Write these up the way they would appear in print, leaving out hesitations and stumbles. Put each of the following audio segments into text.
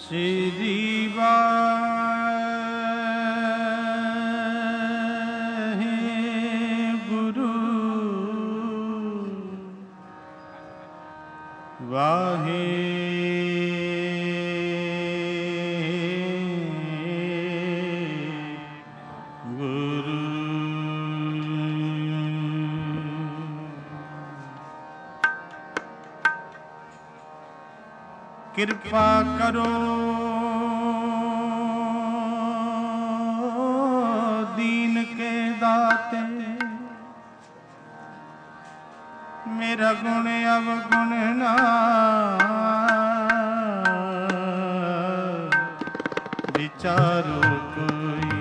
श्री वाहेगुरु वाहेगुरु। कृपा करो दीन के दाते, मेरा गुण अवगुण ना विचारो कोई।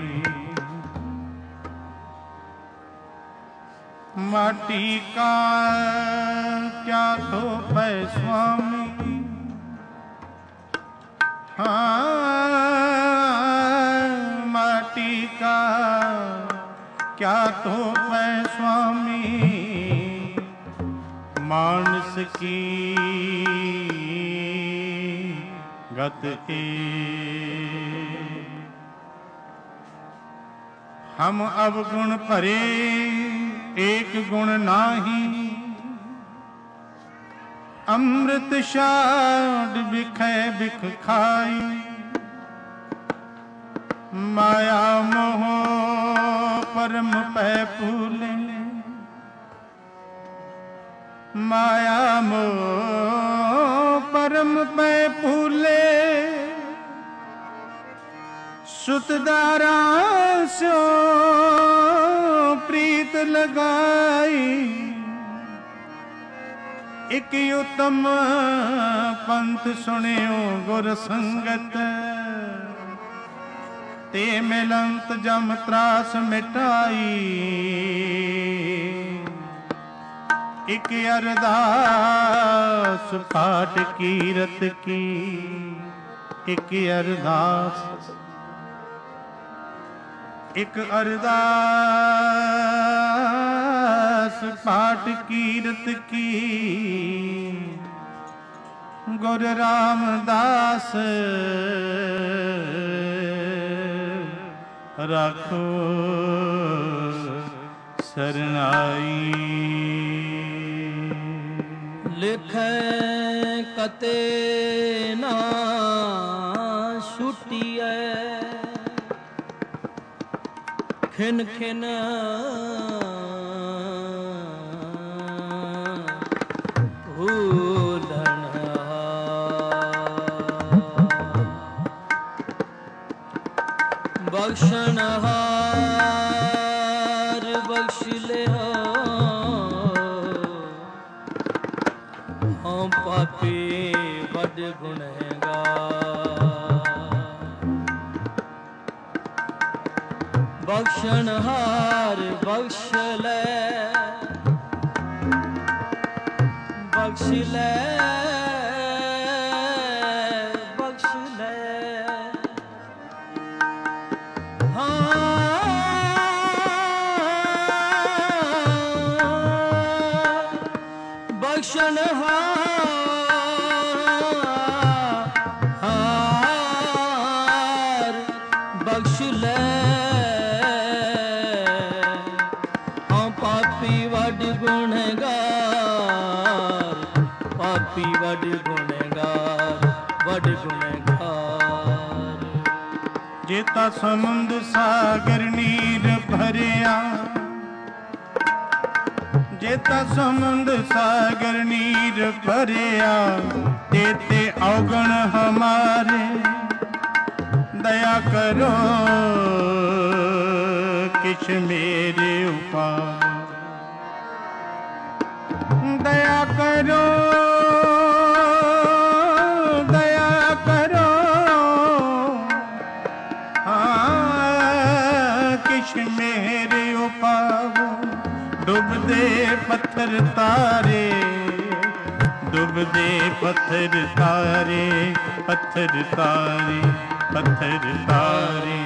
माटी का क्या तो पै स्वामी, माटी का क्या तो है स्वामी, मानस की गत ए। हम अवगुण भरे एक गुण नाही, अमृत शाद बिखै बिख खाई। माया मोह परम पै फूले, माया मोह परम पै फूले। सुतदारा सो प्रीत लगाई, एक उत्तम पंथ सुनियो गुर संगत। ते मिलंत जम त्रास मिटाई, एक अरदास पाठ कीरत की। एक अरदास एक अरदास पाठ कीरत की। गुरु रामदास राखो सरनाई। लिखै कते ना छुटिए, खिन खिन भूलन। बख्शनहार बख्श ले हम पापी बड़ गुनहगार। बख्शनहार बख्श ले बख्श ले बख्श ले। बख्शनहार बख्श ले हम पापी वड गुनहगार। पापी वड गुनहगार वड गुनहगार। जेता समुंद सागर नीर भरिया, जेता समुंद सागर नीर भरिया। तेते अवगुण हमारे दया करो किछ मेरे ऊपर। दया करो दया करो, किछ मेरे ऊपर। डूबदे पत्थर तारे, डूबदे पत्थर तारे, पत्थर तारे, पत्थर तारे।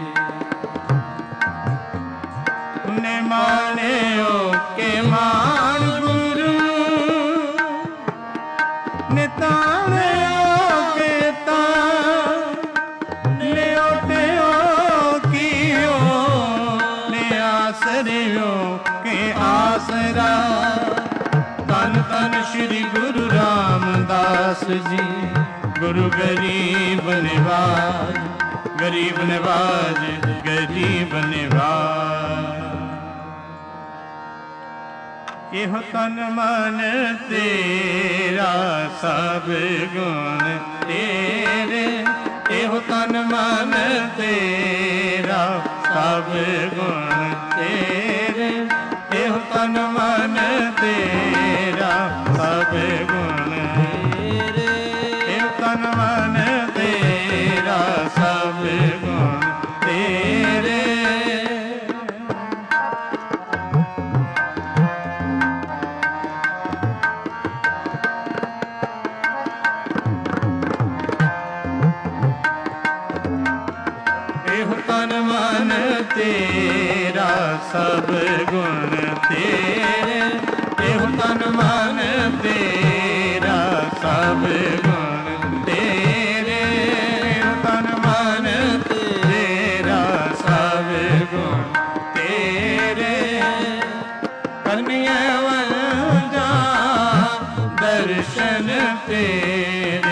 ने माने ओ के मान गुरु, ने ताने ओ के तान। दास जी गुरु गरीब निवाज, गरीब निवाज, गरीब निवाज। एहो तन मन तेरा सब गुण तेरे, एहो तन मन तेरा सब गुण तेरे, एहो तन मन तेरा सब गुण तेरे, एहो तन मन तेरा सब गुण तेरे। तन मन तेरा सब गुण तेरे, एहो तन मन तेरा सब गुण तेरे, तन मन तेरा सब गुण तेरे। करनिया वंजा दर्शन तेरे,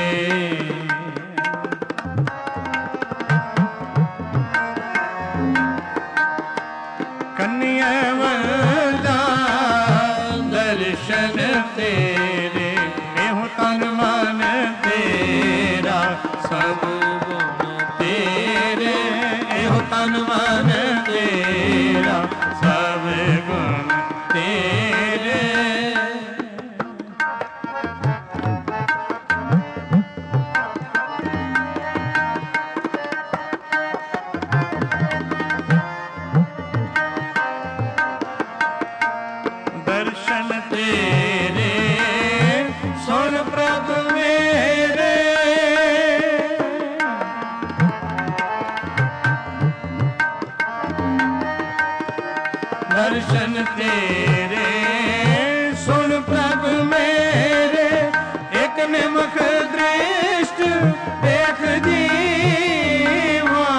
वंदा दर्शन तेरे, एहो तन मन तेरा सब गुण तेरे, एहो तन मन तेरा सब गुण तेरे। दर्शन तेरे सुन प्रभु मेरे, दर्शन तेरे सुन प्रभु मेरे, एक निमख दृष्ट देख जीवा,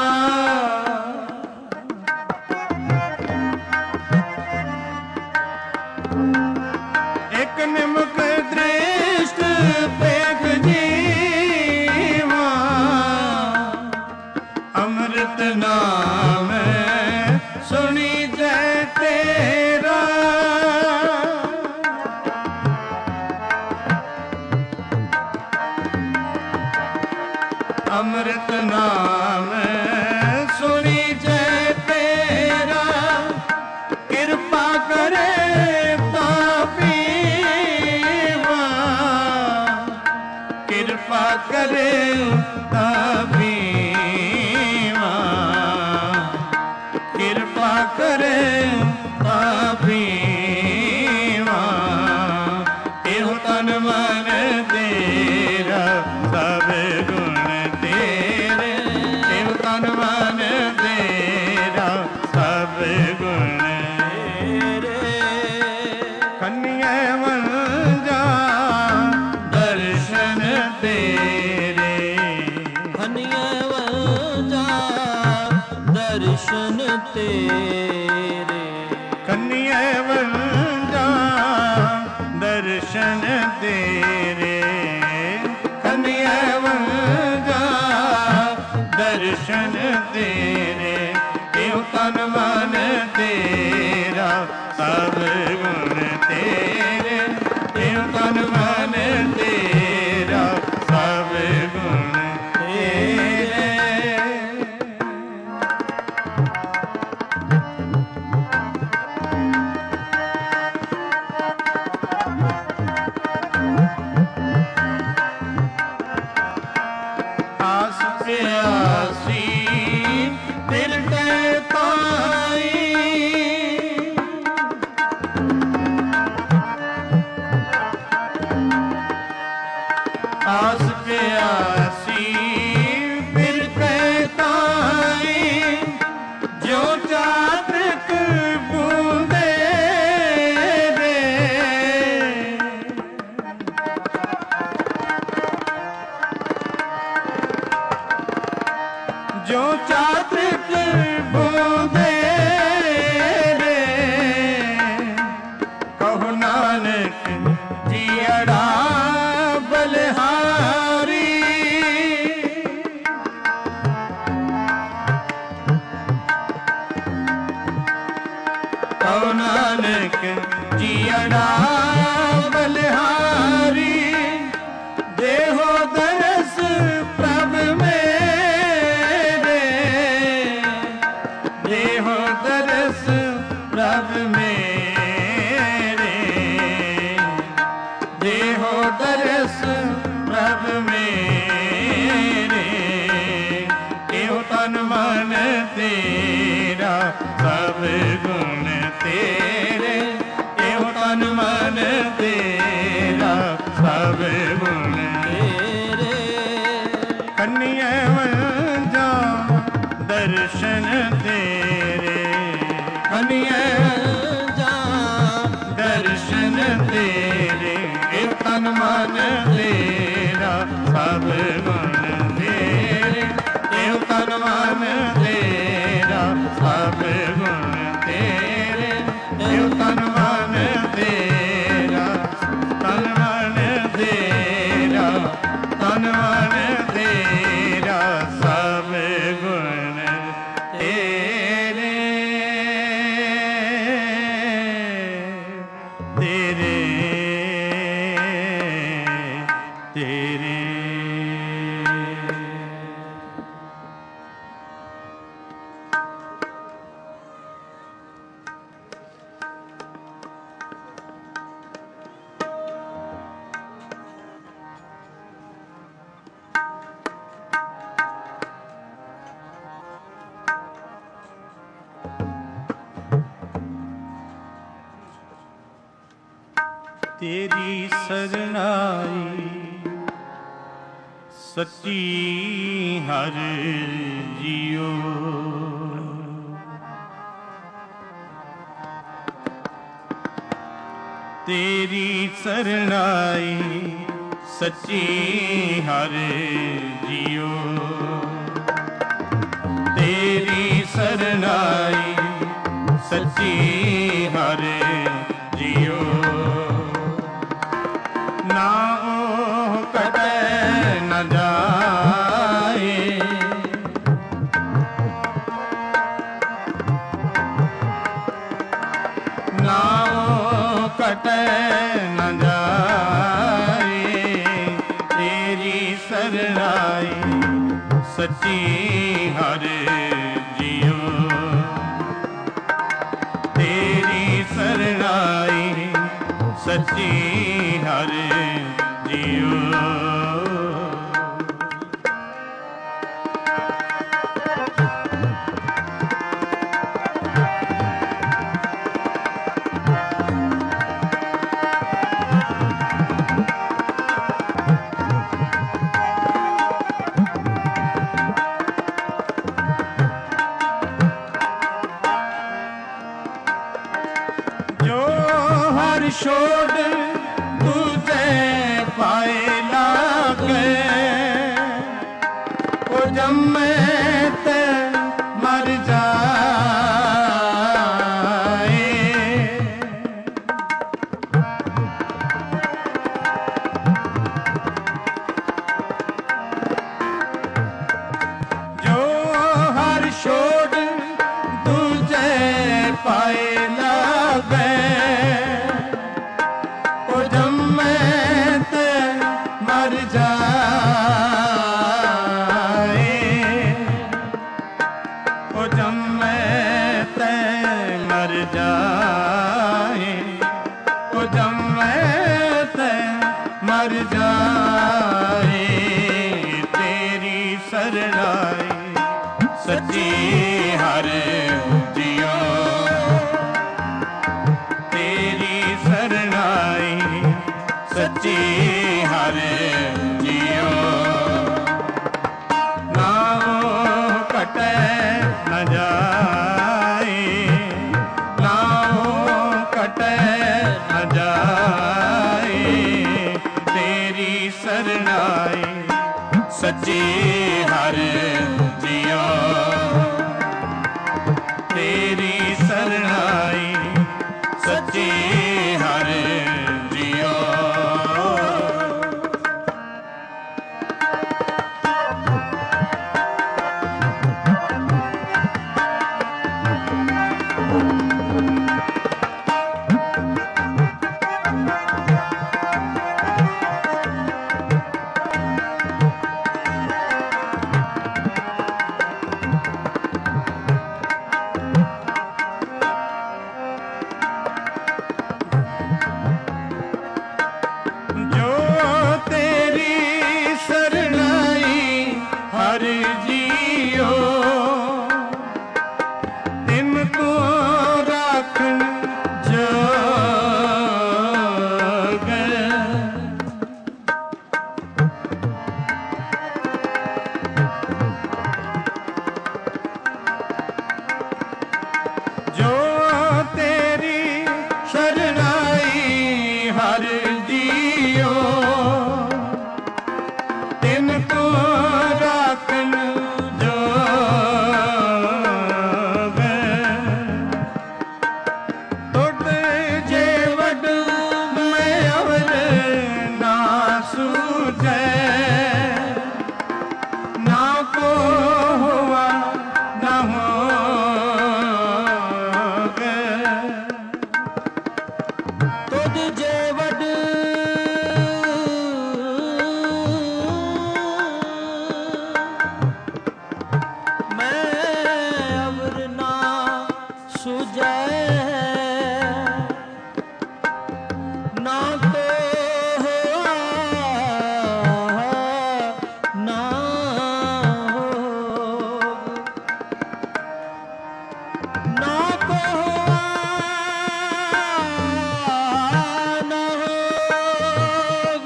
एक निमक दृष्ट देख जीवा, अमृत नाम सुनी जय तेरा, अमृत नाम सुनी जय तेरा, कृपा करे कृपा करे ताबीवा, कृपा करे ताबीवा, एहो तन मन तेरा सब गुण तेरे, एहो तन मन तेरा सब गुण तेरे। कन्या वंजा दर्शन तेरे, खनिया वंजा दर्शन तेरे, कन्या वंजा दर्शन तेरे, कन्या वंजा दर्शन तेरे, एहो तन मन तेरा सब गुण तेरे, एहो तन मन तेरा सब गुण तेरे। आस प्यासी दिल के पाई, आस प्यासी दिल के ताई, जो चातक बूंदे रे, जो चातक बूंदे रे, कहो नानक जियड़ा बलिहारी, जियड़ा बलिहारी देहो दरस प्रभ मेरे, देहो दरस प्रभ मेरे, देहो दरस प्रभ मेरे, एहो तन मन तेरा सब गुण तेरे, एहो तन मन तेरा सब गुण तेरे, कन्या वंजा दर्शन तेरे, कन्या वंजा दर्शन तेरे, एहो तन मन तेरा सब गुण तेरे, एहो तन मन तेरा सब गुण तेरे, एहो तन मन तेरा, तन मन तेरा, तन मन तेरा सब गुण तेरे, तेरे, तेरे। तेरी सरनाई सच्ची हर जियो, तेरी सरनाई सच्ची हर जियो, तेरी सरनाई सच्ची हर जियो, ना ओह कटे न जाए, ना ओह कटे न जाए, तेरी सरनाई सच्ची हर जियो, तेरी सरनाई सच्ची हर जियो, जो हर छोड़ तुझे पाए लागे, ओ जम्मे ते मर जाए, जो हर छोड़ तुझे पाए लागे, ओ जम्मे ते मर जाए, ओ जम्मे ते मर जाए, ओ जम्मे ते मर जाए, तेरी सरनाई सच्ची हर जियो, तेरी सरनाई सच्ची हर जियो, ना ओह कटे न जाए, ना ओह कटे न जाए, तेरी सरनाई सच्ची हर जियो, तेरी सरनाई सच्ची हर जियो, ਹਰ ਜੀਓ ਤਿਨ ਕੋ ਰਾਖਣ ਜੋਗ ਜੋ ਤੇਰੀ ਸ਼ਰਨਾਈ ਹਰ ਜੀਓ ਤਿਨ ਕੋ ਰਾਖਣ ਜੋਗ ਟੁੱਟ ਜੇ ਵੱਡ ਮੈਂ ਅਵਰ ਨਾ ਸੂਝੈ ਨਾ ਕੋ ਹੋਆ ਨਾ ਹੋਗੇ ਤੁਧ ਜੇ ਵੱਡ ਮੈਂ ਅਵਰ ਨਾ ਸੁਝੈ ਨਾ ਕੋ ਹੋਆ ਨਾ ਹੋਗ ਨਾ ਕੋ ਹੋਆ ਨਾ ਹੋਗ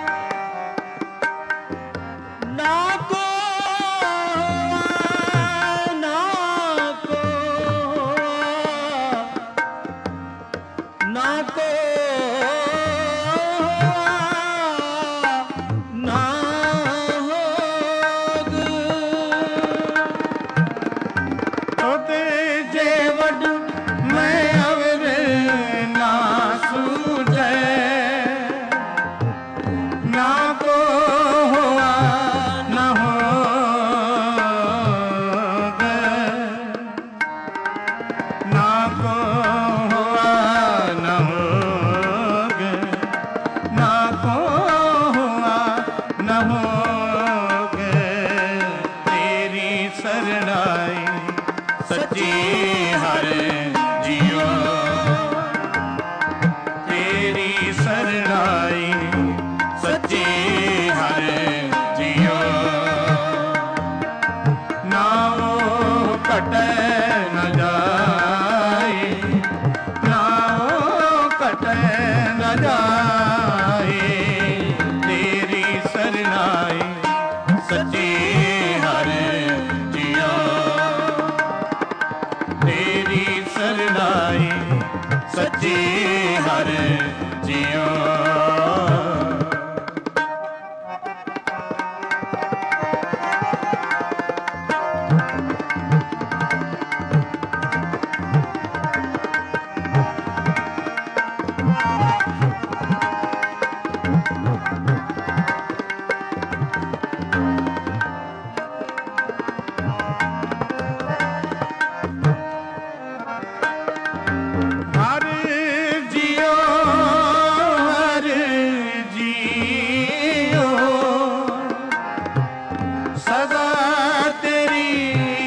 ਨਾ ਕੋ ਹੋਆ ਨਾ ਕੋ ਨਾ ਕੋ ਨਾ ਹੋਗ ਤੋਤੇ ਜੇ ਵੱਡ ਮੈਂ ਅਵਰ ਨਾ ਸੂਝੈ ਨਾ ਕੋ ਹੋਆ ਨਾ ਹੋਗੇ ਨਾ ਕੋ ਹੋਆ ਨਾ ਹੋਗੇ ਨਾ ਕੋ ਹੋਆ ਨਾ ਹੋਗੇ ਤੇਰੀ ਸਰਣਾਈ ਸੱਚੀ ਹਰ ਜੀਓ ਤੇਰੀ ਸਰਣਾਈ ਸੱਚੀ ਹਰ ਜੀਓ ਨਾ ਉਹ ਘਟੈ ਨ ਜਾਏ ਨਾ ਉਹ ਘਟੈ ਨ ਜਾਏ ਤੇਰੀ ਸਰਣਾਈ ਸੱਚੀ ਹਰ ਜੀਓ ਤੇਰੀ ਸਰਣਾਈ ਸੱਚੀ ਹਰ ਜੀਓ ਹਰ ਜੀਓ ਹਰ ਜੀਓ ਸਦਾ ਤੇਰੀ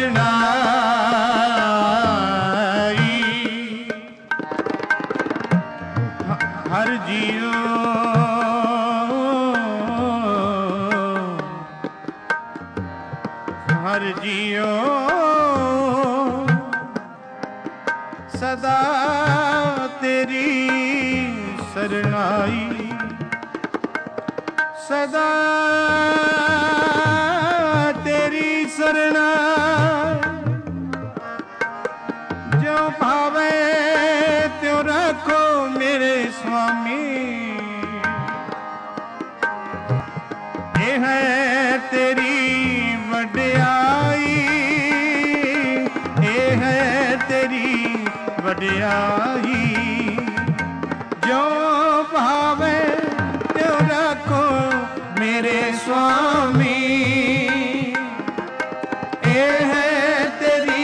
ਸਰਣਾਈ ਹਰ ਜੀਓ ਹਰ ਜੀਓ ਸਦਾ ਤੇਰੀ ਸਰਣਾਈ ਸਦਾ ਤੇਰੀ ਸਰਣਾਈ ਜੋ ਭਾਵੇ ਤਿਉ ਰੱਖੋ ਮੇਰੇ ਸੁਆਮੀ ਇਹ ਹੈ ਤੇਰੀ ਵਡਿਆਈ ਇਹ ਹੈ ਤੇਰੀ ਵਡਿਆਈ ਜੋ ਭਾਵੇ ਤਿਉ ਰੱਖੋ ਮੇਰੇ ਸੁਆਮੀ ਇਹ ਹੈ ਤੇਰੀ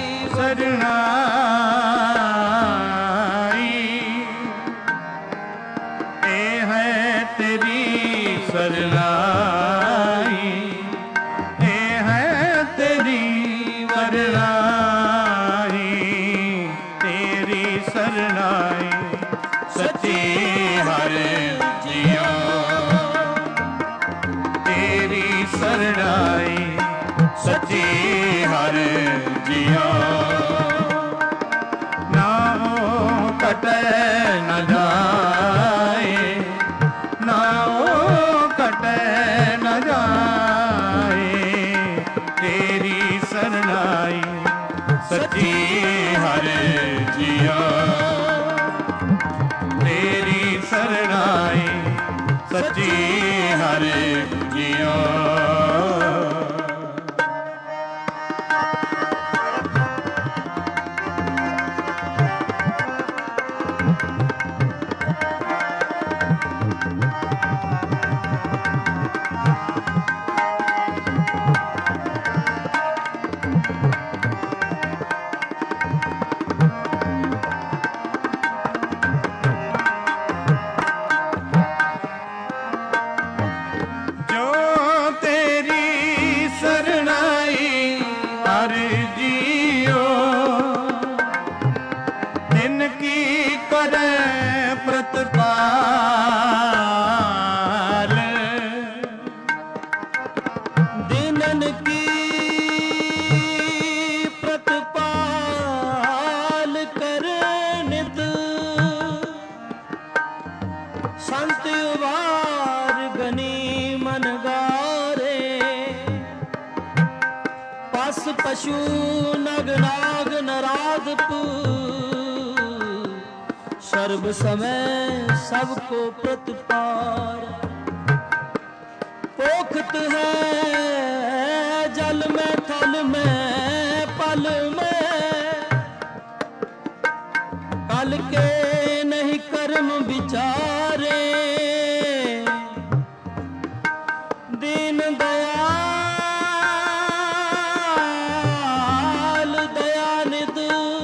ਸਰਣਾਈ ਇਹ ਹੈ ਤੇਰੀ ਸਰਣਾਈ ਇਹ ਹੈ ਤੇਰੀ ਵਡਿਆਈ ਤੇਰੀ ਸਰਨਾਈ ਸੱਚੀ ਹਰ ਜੀਓ। ਨਾਉ ਕਟੈ ਨ ਜਾਏ, ਨਾਉ ਕਟੈ ਨ ਜਾਏ, ਤੇਰੀ ਸਰਨਾਈ ਸੱਚੀ ਹਰ ਜੀਓ। ਤੇਰੀ ਸਰਨਾਈ ਸੱਚੀ ਹਰ ਜੀਓ। ਪਸ਼ੂ ਨਗ ਨਾਗ ਨਰਾਧਪ ਸਰਬ ਸਮੈ ਸਭ ਕੋ ਪ੍ਰਤਪਾਰ। पोखत है जल में थल में पल में, कल के नहीं कर्म विचारे। दीन दयाल दयानिध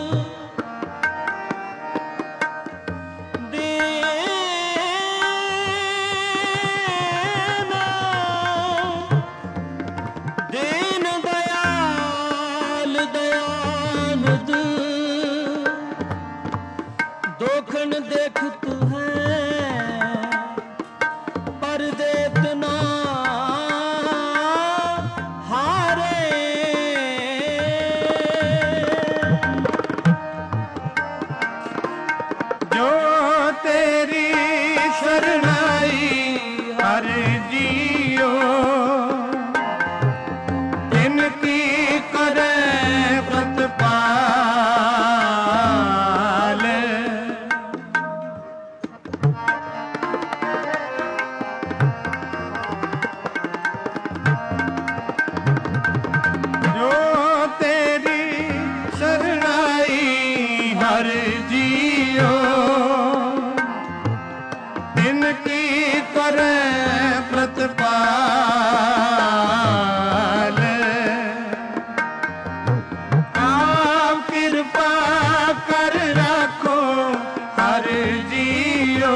दोखन देखत है पर देत ना हारे। जो तेरी शरणाई हर जियो, तिनकी करे प्रतिपाल। जो तेरी शरणाई हर जियो, तिनकी करे प्रतिपाल। आप कृपा कर रखो हर जियो,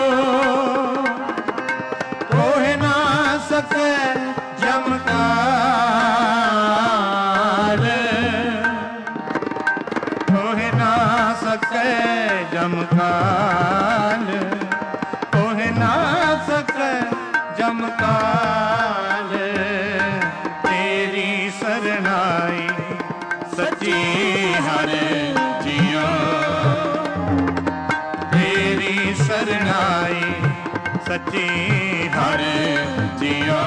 कोह ना सके जमकाल। कोह ना सके जमकाल, कोह ना सके जमकाल। तेरी सरनाई सच्ची हर जियो, तेरी सरनाई सच्ची हर जियो।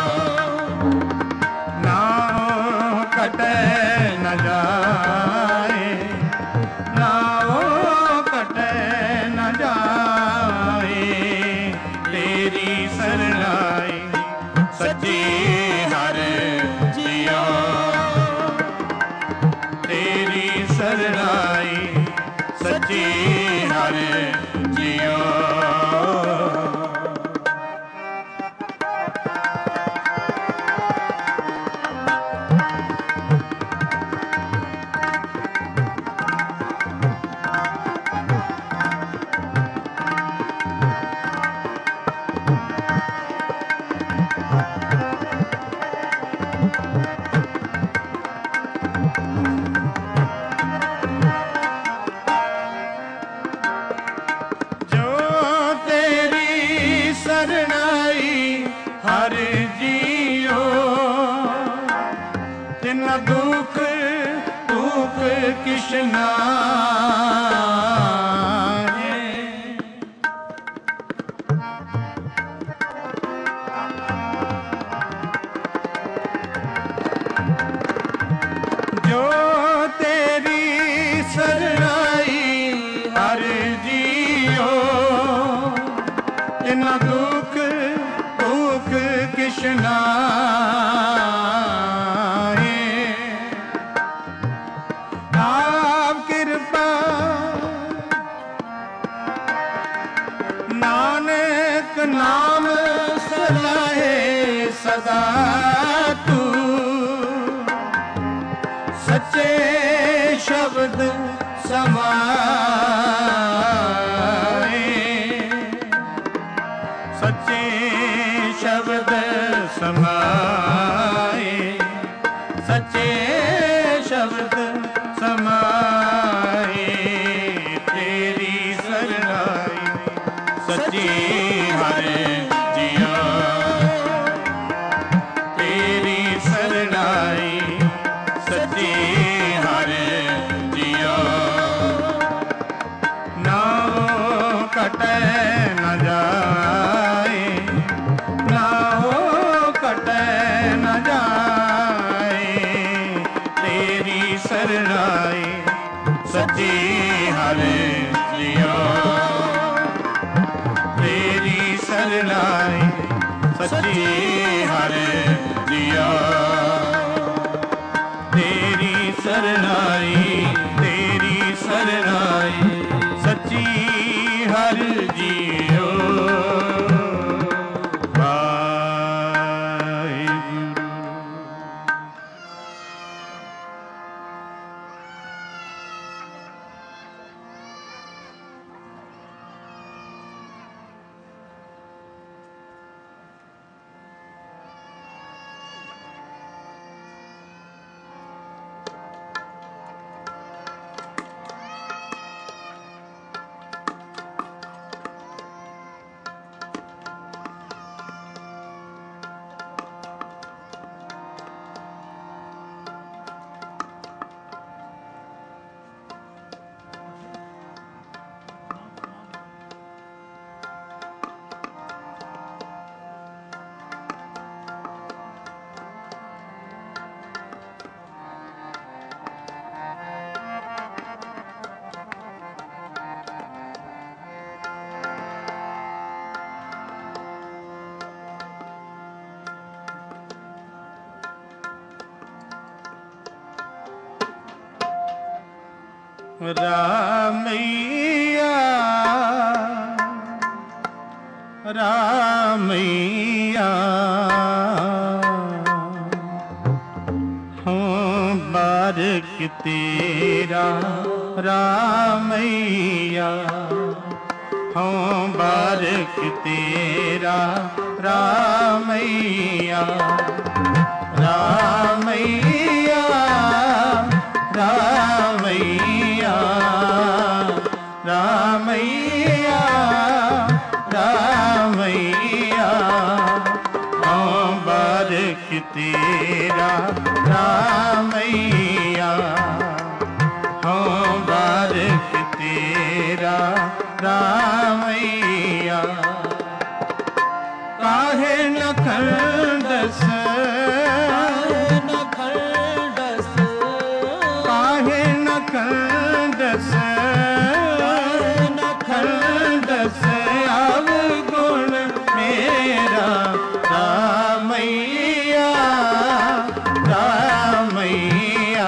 नाओ कटे न जाए, नाओ कटे न जाए, तेरी सरनाई सच्ची हर जियो। तेरी सरनाई सच्ची हर जियो। तिना दुख दुख किशना जो तेरी सरनाई हर जियो तिना दुख दुख किशना आप कृपा नानक नाम सलाहे सदा तू सच्चे शब्द समाए सच्चे शब्द समाए सच्चे शब्द समाए तेरी सरनाई सच्ची हर जिया तेरी सरनाई सच्ची हर जिया ना कटे न जाए ना कटे न जाए तेरी सरनाई सच्ची हर जिया तेरी सरनाई सच्ची हर जिया तेरी सरनाई सच्ची हर जियो रामैया रामैया हूँ बारिक तेरा रामैया हूँ बारिक तेरा रामैया रामैया रामैया रामैया रामैया हाँ बारिक तेरा रामैया हाँ बारिक तेरा रामैया काहे न खंडस खंडस खंडस अवगुण मेरा रामैया रामैया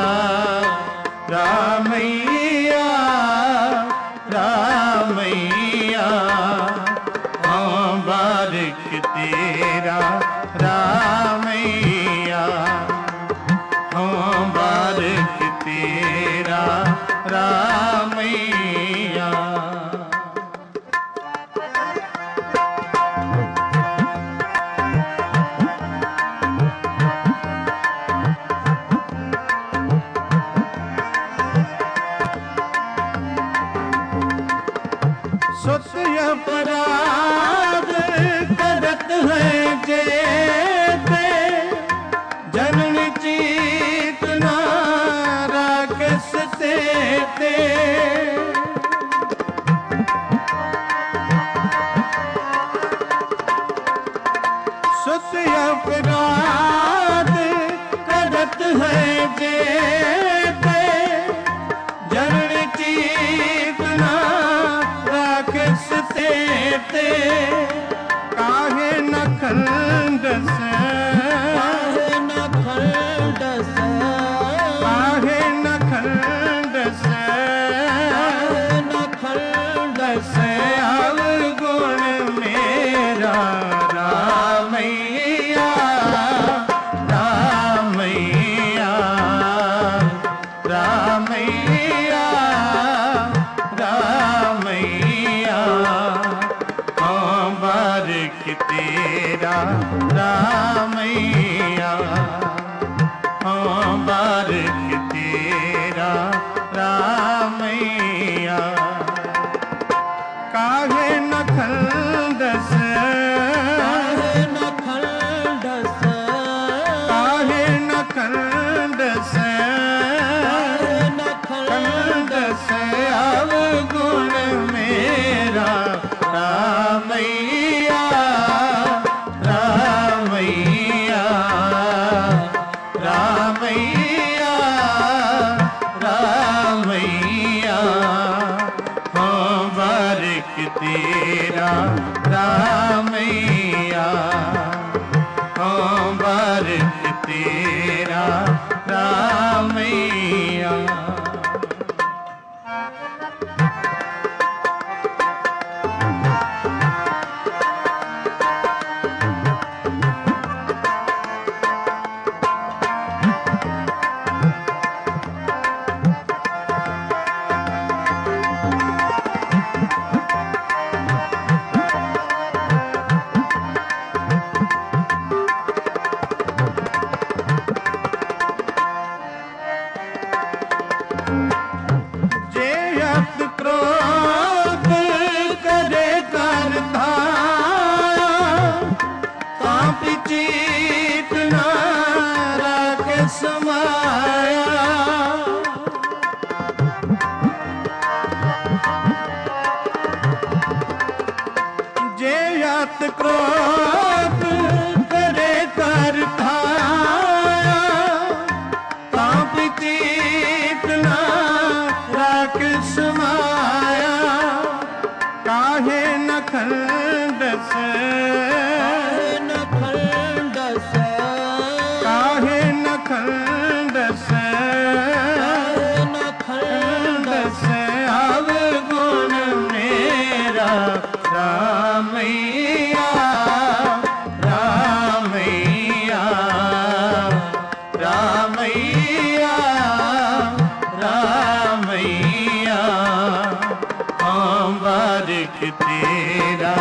रामैया रामैया हाँ बारिक तेरा हाँ बारिक तेरा रामैया। काहे न खंडस काहे न खंडस काहे न खंडस काहे न खंडस अवगुण मेरा रामैया रामैया रामैया रामैया। हाँ बारिक तेरा रामैया। हाँ बारिक तेरा रामैया। क्रोध करे कर चित नारा के समाया। जे यत क्रोध करे कर चित नारा के समाया। काहे न खंडस काहे न खंडस खंडस अवगुण मेरा रामैया रामैया रामैया रामैया। हाँ बारिक तेरा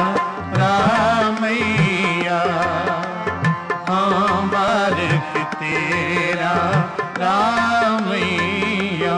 रामैया। हाँ बारिक तेरा रामैया।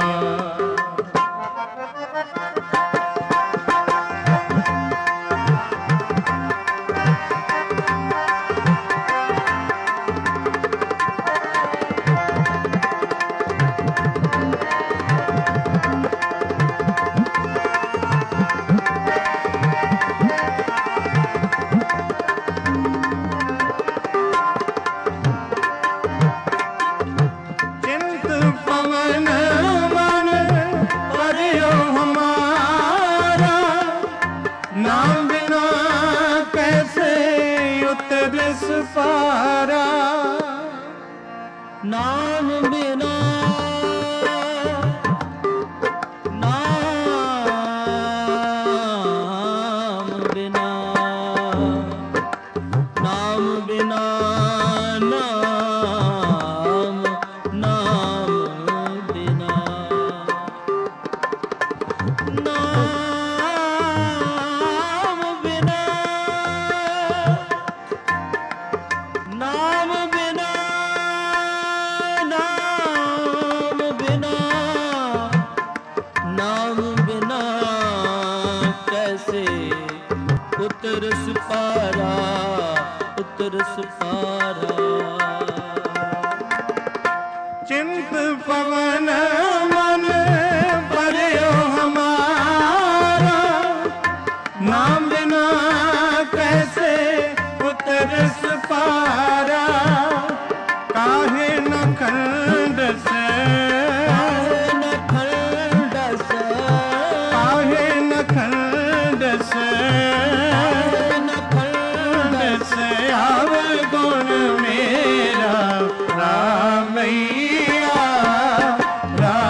पवन मन परियो हमारा। नाम बिना कैसे उतरस पारा। नाम बिना नाम बिना नाम बिना उतरस पारा उतरस पारा। चिंत पवन मन परियो हमारा। नाम बिना कैसे उतरस पारा। काहे न खंडस काहे न खंडस अवगुण मेरा रामैया रामैया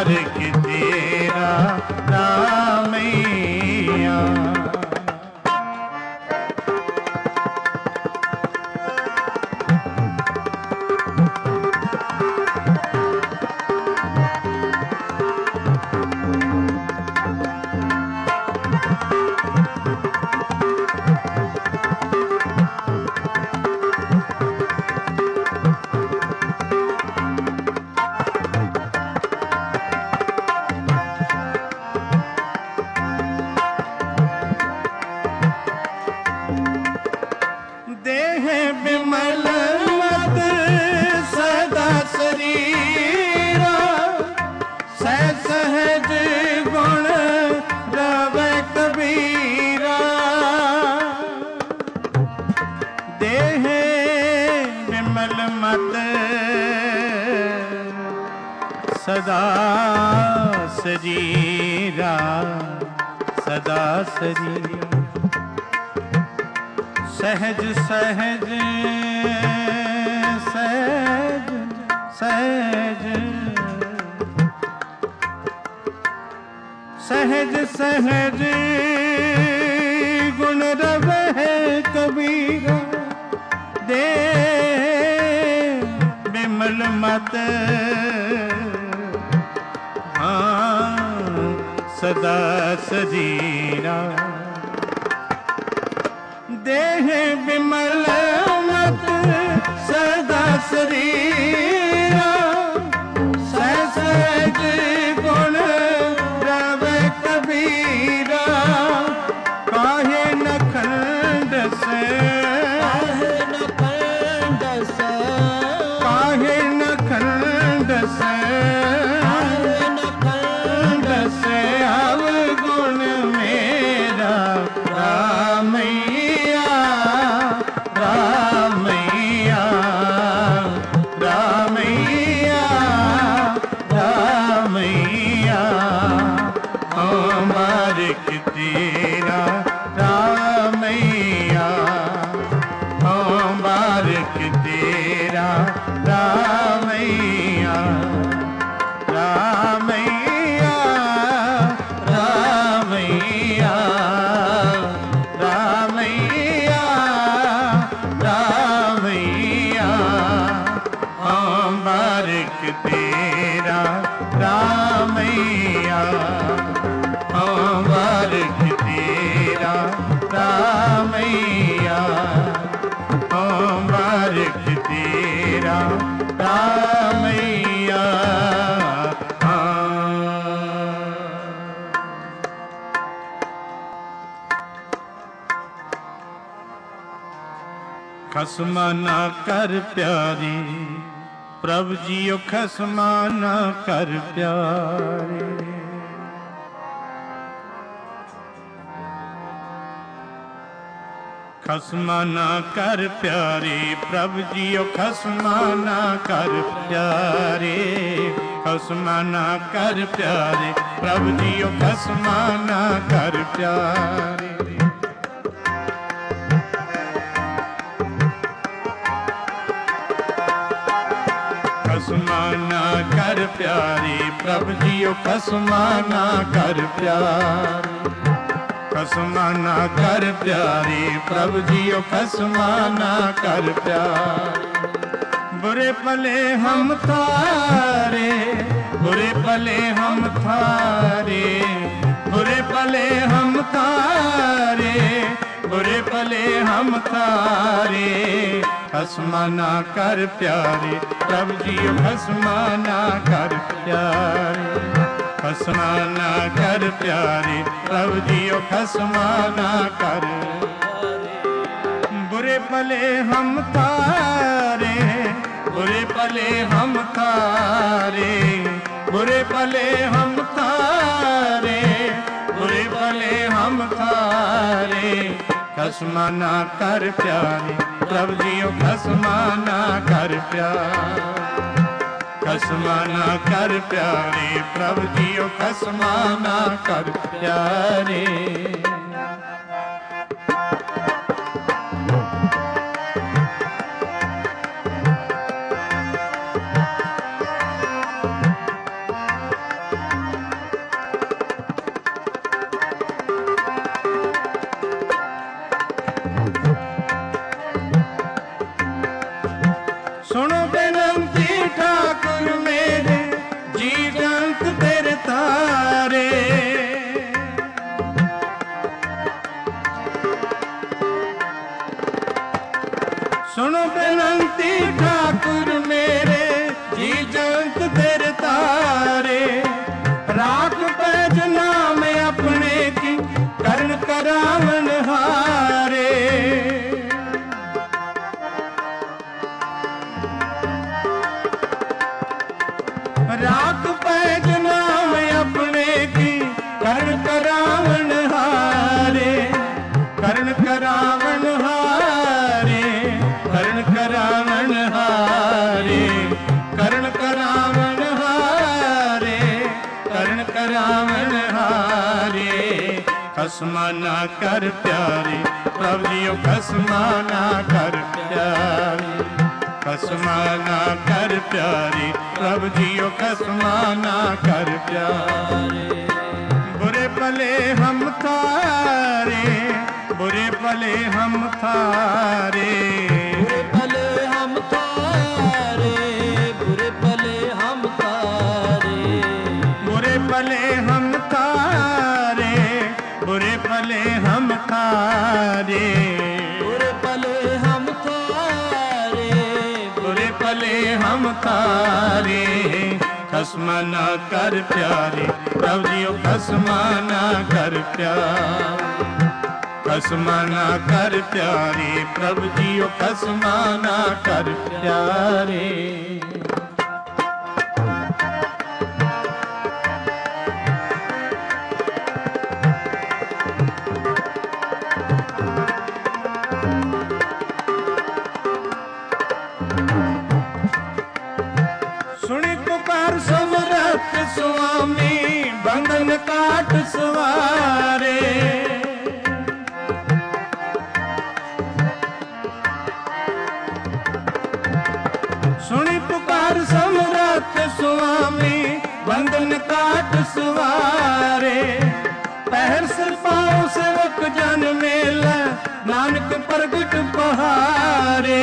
बारिक तेरा रामैया। सदा शरीरा सदा शरीरा सहज सहज सहज सहज सहज सहज गुण रवै कबीरा दे बिमल मत सदा सजीरा देह बिमल मत सदा शरीरा सहज गुण रवै कबीरा काहे न खंड से काहे न खंड से अवगुण मेरा रामैया रामैया रामैया रामैया बारिक तेरा रामैया बारिक तेरा रामैया रामैया रामैया रामैया रामैया बारिक तेरा रामैया बारिक तेरा रामैया बारिक तेरा रामैया। खसमा ना कर प्यारी प्रभु जियो खसमा ना कर प्यारे खसमा ना कर प्यारे प्रभु जियो खसमा ना कर प्यारे खसमा ना कर प्यारे प्रभु जियो खसमा ना कर प्यारे खसमाना कर प्यारे प्रभु जियो खसमाना कर प्यारे खसमाना कर प्यारे प्रभु जियो खसमाना कर प्यारे बुरे पले हम थारे बुरे पले हम थारे बुरे पले हम थारे बुरे पले हम थारे खसमाना कर प्यारे प्रभु जियो खसमाना कर प्यारे खसमाना कर प्यारे प्रभु जियो खसमाना कर बुरे पले हम थारे बुरे पले हम थारे बुरे पले हम थारे बुरे पले हम थारे खसमाना कर प्यारे प्रभु जियो खसमाना कर प्यारे खसमाना कर प्यारे प्रभु जियो खसमाना कर प्यारे करावन हारे। खसमा ना कर प्यारे प्रभु जियो खसमा ना कर प्यारे। खसमा ना कर प्यारे प्रभु जियो खसमा ना कर प्यारे। बुरे भले हम थारे, बुरे भले हम थारे, बुरे भले हम थारे, बुरे भले हम थारे, बुरे भले हम थारे, बुरे भले हम थारे, बुरे भले हम थारे, बुरे भले हम थारे। खसमा ना कर प्यारे प्रभु जियो खसमा ना कर प्यारे। खसमा ना कर प्यारे प्रभु जियो खसमा ना कर प्यारे। सुनी पुकार समरथ स्वामी बंधन काट सवारे। सुनी पुकार समरथ स्वामी बंधन काट सवारे। पहर सिर पाँव सेवक जन मेला नानक प्रगट पहारे।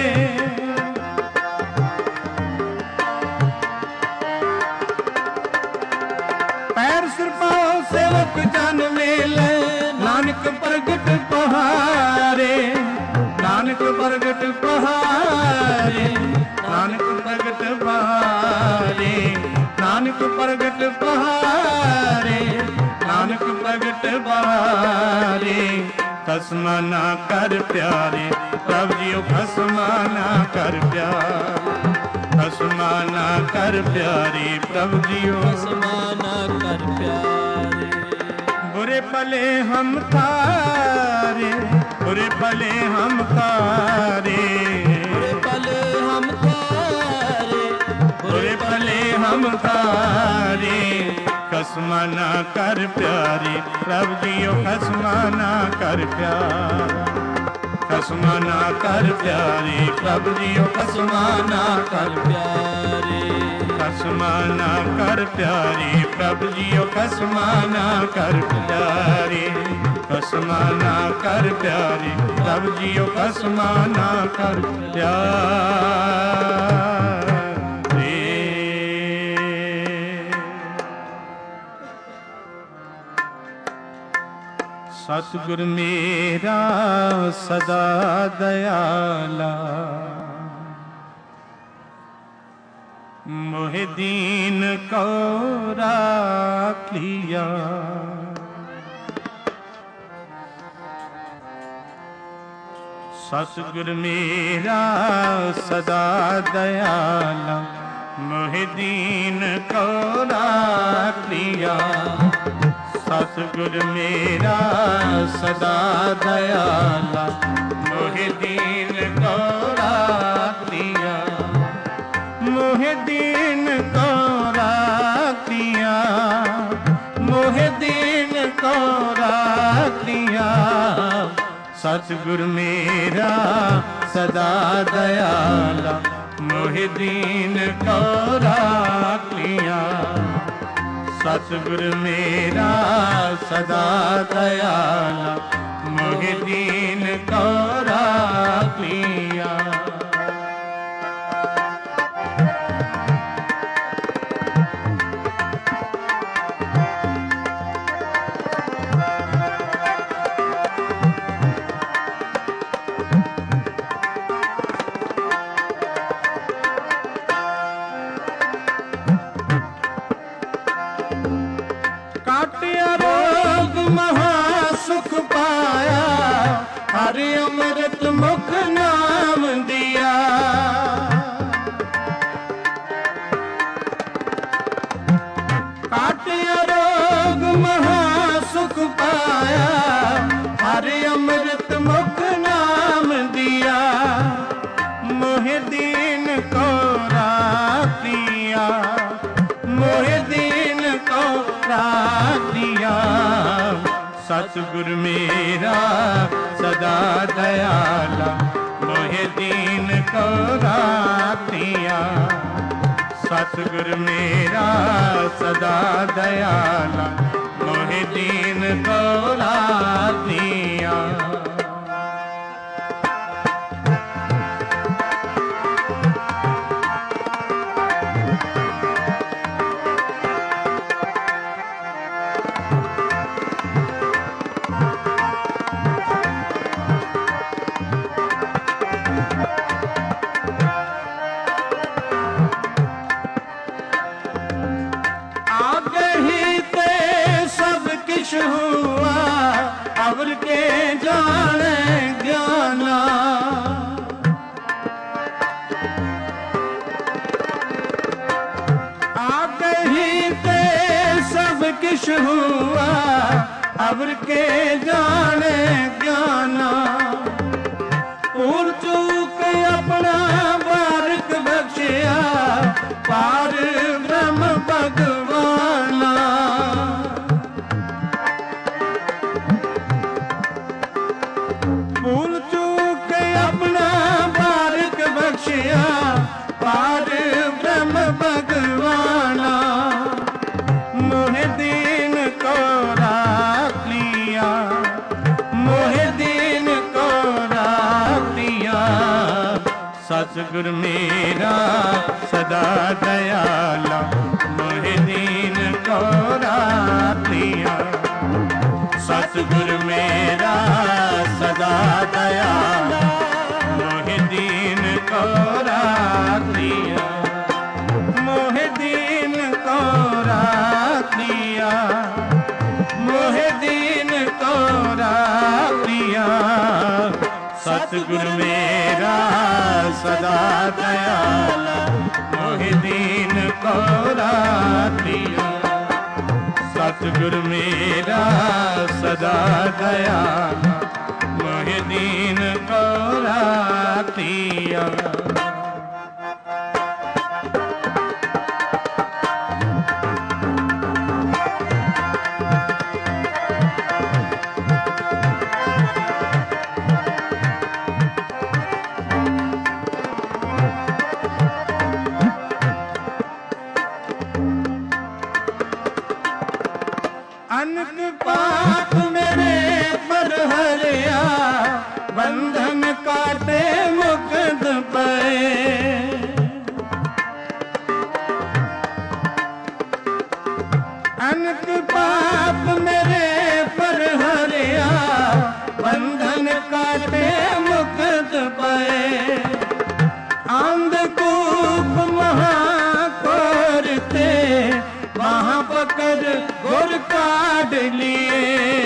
पैर सिर पाँव सेवक जन मेले नानक प्रगट पहारे। नानक प्रगट पहारे, नानक प्रगट पहारे, नानक प्रगट पहारे, नानक प्रगट पहारे। खसमा ना कर प्यारे प्रभु जियो खसमा ना कर प्यारे। खसमा ना कर प्यारे प्रभु जियो खसमा ना कर प्यारे। बुरे भले हम थारे, बुरे भले हम थारे, बुरे भले हम थारे, बुरे भले हम थारे। खसमा ना कर प्यारे प्रभु जियो खसमा ना कर प्यारे। खसमा ना कर प्यारे प्रभु जियो खसमा ना कर प्यारे। खसमा ना कर प्यारे प्रभु जियो खसमा ना कर प्यारे। खसमा ना कर प्यारे प्रभु जियो खसमा ना कर प्यारे। सतगुर मेरा सदा दयाला मोहे दीन को राख लिया। सतगुर मेरा सदा दयाला मोहे दीन को राख लिया। सतगुर मेरा सदा दयाला मोहे दीन को राख लिया। मोहे दीन को राख लिया, मोहे दीन को राख लिया। सतगुर मेरा सदा दयाला मोहे दीन को राख लिया। सतगुर मेरा सदा दयाला मोहे दीन को राख लिया। काटिया रोग महासुख पाया, हरि अमृत मुख नाम दिया। काटिया रोग महासुख पाया, हरि अमृत मुख नाम दिया। मोहे दीन को राख लिया, मोहे दीन को राखिया सतगुर मेरा सदा दयाला मोहे दीन को राखिया सतगुर मेरा सदा दयाला मोहे दीन को राखिया हुआ अवर के जाने ज्ञाना आप ही पे सब किश हुआ अवर के जाने ज्ञाना भूल चूक अपना बारक बख्शिया पार ब्रह्म भगवाना भूल चूक अपना बारक बख्शिया पार ब्रह्म भगवाना मोहे दीन को राख लिया मोहे दीन को राख लिया सतगुर मेरा सदा दयाला मोहे दीन को राख लिया सतगुर मेरा सदा दयाला मोहे दीन को राख लिया मोहे दीन को राख लिया मोहे दीन को राख लिया सतगुर मेरा सदा दयाला मोहे दीन को राख लिया सतगुर मेरा सदा दयाला मोहे दीन को राख लिया अनक पाप मेरे पर हरिया बंधन काटे मुक्त पे अनक पाप मेरे पर हरिया बंधन काटे मुक्त पे अंधकूप महाकोरते वहाँ पकड़ गुर काट लिए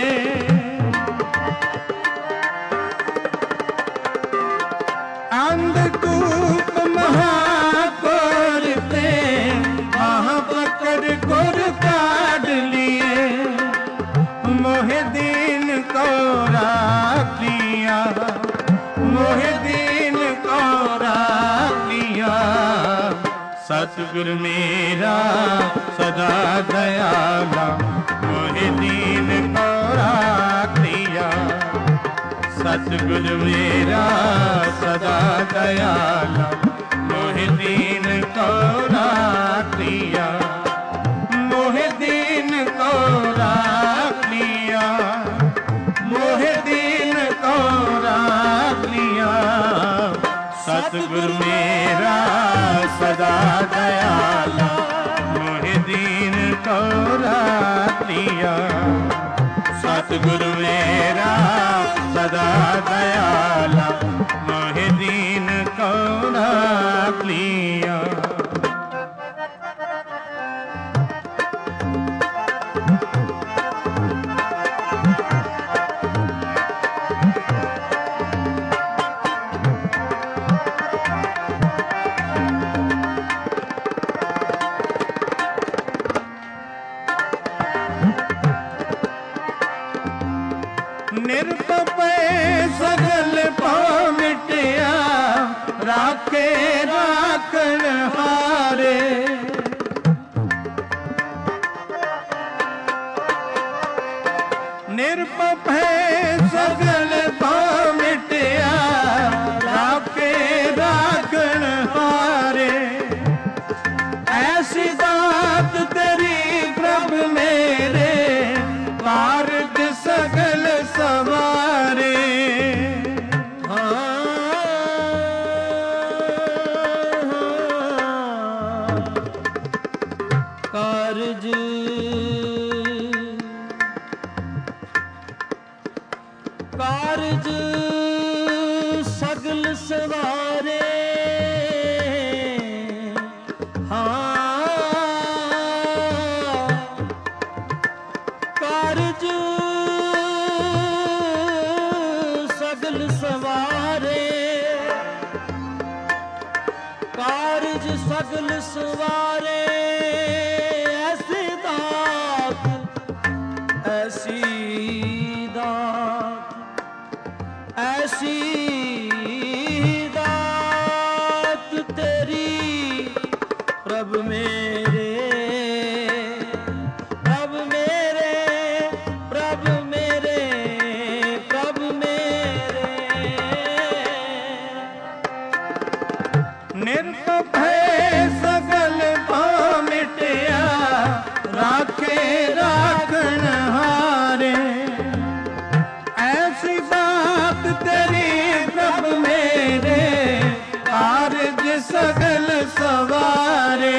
अंधकूप महाकोरते वहाँ पकड़ गुर काट लिए मोहे दीन को राख लिया मोहे दीन को राख लिया सतगुर मेरा सदा दयाला मोहे दीन को राख लिया सतगुर मेरा सदा दयाला मोहे दीन को राख लिया मोहे दीन को राख लिया मोहे दीन को राख लिया सतगुर मेरा सदा दयाला मोहे दीन को राख लिया सतगुर मेरा सदा दयाला मोहे दीन को राख लिया निरतपै सगल पाँव मिटिया राखे राखण हारे ਨਿਰਭਉ ਸਗਲ ਭਉ ਮਿਟਿਆ, ਰਾਖੇ ਰਾਖਣ ਹਾਰੇ। ਐਸੀ ਦਾਤ ਤੇਰੀ ਪ੍ਰਭ ਮੇਰੇ, ਕਾਰਜ ਸਗਲ ਸਵਾਰੇ। ਕਾਰਜ ਕਾਰਜ ਸਗਲ ਸਵਾਰੇ। ਕਾਰਜ ਸਗਲ ਸਵਾਰੇ। ਕਾਰਜ ਸਗਲ ਸਵਾਰੇ। ਐਸੀ ਦਾਤ ਐਸੀ ਦਾਤ ਐਸੀ ਦਾਤ ਤੇਰੀ ਪ੍ਰਭ ਮੇਰੇ, ਪ੍ਰਭ ਮੇਰੇ, ਪ੍ਰਭ ਮੇਰੇ, ਪ੍ਰਭ ਮੇਰੇ। ਨਿਰਭਉ ਸਗਲ ਭਉ ਮਿਟਿਆ, ਰਾਖੇ ਰਾਖਣ ਹਾਰੇ। ਐਸੀ ਦਾਤ ਤੇਰੀ ਪ੍ਰਭ ਮੇਰੇ, ਕਾਰਜ ਸਗਲ ਸਵਾਰੇ।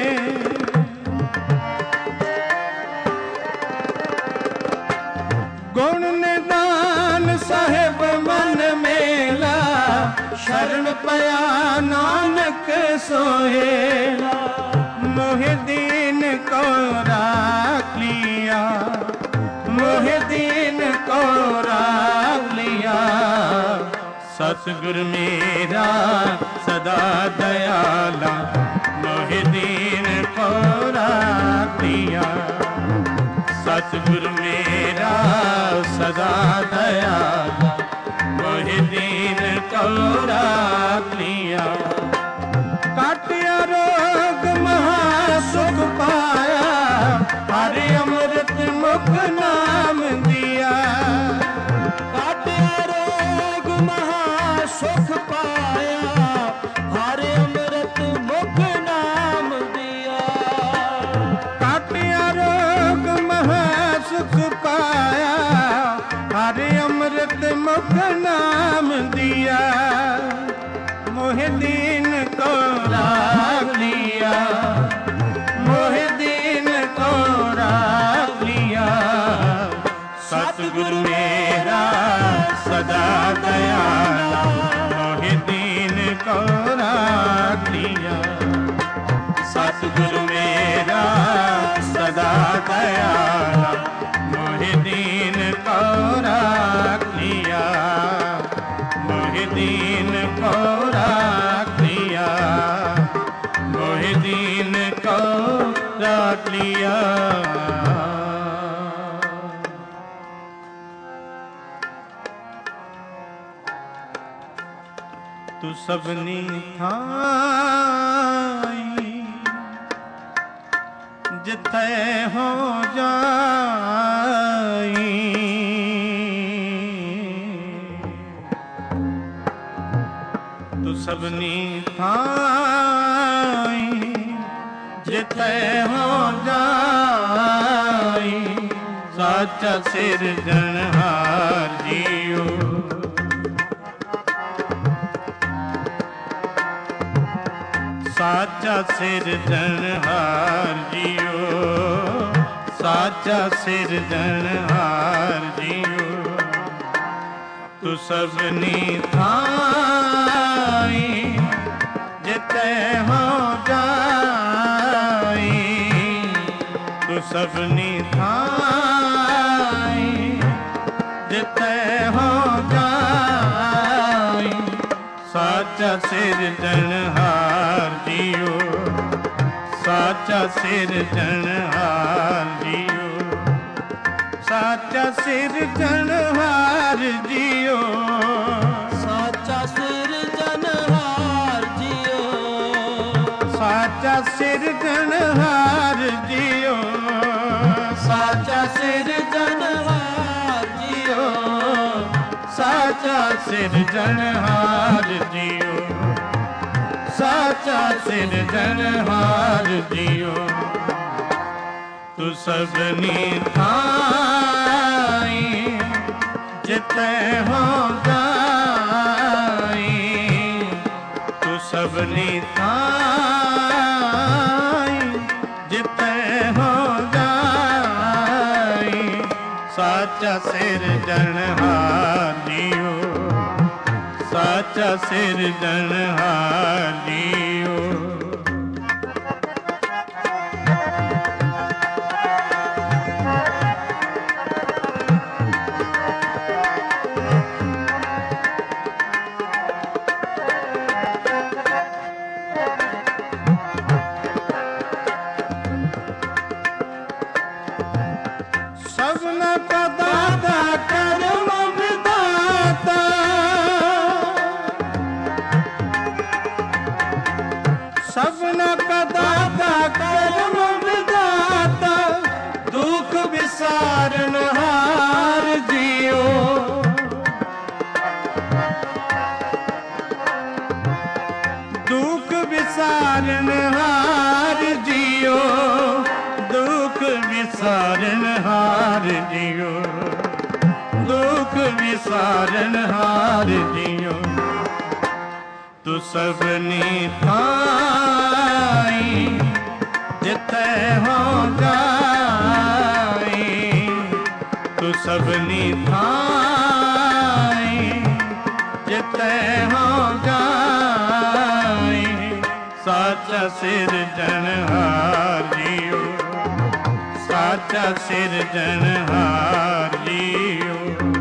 ਗੁਣ ਨਿਦਾਨ ਸਾਹਿਬ ਮਨ ਮੇਲਾ, ਸ਼ਰਨ ਪਿਆ ਨਾਨਕ ਸੋਹੇਲਾ। ਮੋਹਿ ਦੀਨ ਕੋ ਰਾਖ ਲਿਆ, ਮੋਹਿ ਦੀਨ ਕੋ ਰਾਖ ਲਿਆ। ਸਤਿਗੁਰ ਮੇਰਾ ਸਦਾ ਦਇਆਲਾ, ਮੋਹਿ ਦੀਨ ਕੋ ਰਾਖ ਲਿਆ। ਸਤਿਗੁਰ ਮੇਰਾ ਸਦਾ ਦਇਆਲਾ, ਮੋਹਿ ਦੀਨ ਕੋ ਰਾਖ ਲਿਆ। ਕਾਟਿਆ ਰੋਗ ਮਹਾ ਸੁਖ ਪਾਇਆ, ਹਰਿ ਅੰਮ੍ਰਿਤ ਮੁਖ ਨਾਮ ਦਿਆ। ਕਾਟਿਆ ਰੋਗ ਮਹਾ ਸੁਖ ਪਾਇਆ, ਹਰਿ ਅੰਮ੍ਰਿਤ ਮੁਖ ਨਾਮ ਦਿਆ। ਕਾਟਿਆ ਰੋਗ ਮਹਾ ਸੁਖ ਪਾਇਆ, ਹਰਿ ਅੰਮ੍ਰਿਤ ਮੁਖ ਨਾਮ ਦਿਆ। ਮੋਹਿ ਦੀਨ ਕੋ ਰਾਖ ਲਿਆ, ਮੋਹਿ ਦੀਨ ਕੋ ਰਾਖ ਲਿਆ। ਸਤਿਗੁਰ ਮੇਰਾ ਸਦਾ ਦਇਆਲਾ, ਮੋਹਿ ਦੀਨ ਕੋ ਰਾਖ ਲਿਆ। ਸਤਿਗੁਰ ਮੇਰਾ ਸਦਾ ਦਇਆਲਾ, ਮੋਹਿ ਦੀਨ ਕੋ ਰਾਖ ਲਿਆ। ਮੋਹਿ ਦੀਨ ਕੋ ਰਾਖ ਲਿਆ, ਮੋਹਿ ਦੀਨ ਕੋ ਰਾਖ ਲਿਆ। ਤੂੰ ਸਭਨੀ ਥਾਈ, ਜਿੱਥੇ ਹੋ ਜਾਈ। ਤੂੰ ਸਭਨੀ ਥਾਈ, ਜਿੱਥੇ ਹੋ ਜਾਈ। ਸਾਚਾ ਸਿਰਜਣਹਾਰ ਜੀਓ, ਸਾਚਾ ਸਿਰਜਣਹਾਰ ਜੀਓ। ਸਾਚਾ ਸਿਰਜਣਹਾਰ ਜੀਓ। ਤੂੰ ਸਭਨੀ ਥਾਈ, ਜਿੱਥੇ ਹੋ ਜਾਈ। ਤੂੰ ਸਭਨੀ ਥਾਈ, ਜਿੱਥੇ ਹੋ ਜਾਈ। ਸਾਚਾ ਸਿਰਜਣਹਾਰ ਜੀਓ। ਸਾਚਾ ਸਿਰਜਣਹਾਰ ਜੀਓ। ਸਾਚਾ ਸਿਰਜਣਹਾਰ ਜੀਓ। ਸਾਚਾ ਸਿਰਜਣਹਾਰ ਜੀਓ। ਸਾਚਾ ਸਿਰਜਣਹਾਰ ਜੀਓ। ਸਾਚਾ ਸਿਰਜਣਹਾਰ साचा सिरजनहार जियो, साचा सिरजनहार जियो। तू सबनी थाई जिते हो जाई, तू सबनी थाई जिते हो जाई। साचा सिरजनहार जियो, साचा सिरजनहार जियो। सबना का दाता कर्म विधाता, दुख विसारनहार जियो, दुख विसारनहार जियो, दुख विसारनहार जियो, दुख विसारनहार जियो। तू सबनी थाई जिते हो जाई, तू सबनी थाई जिते हो जाई। साचा सिरजनहार जियो, साचा सिरजनहार जियो।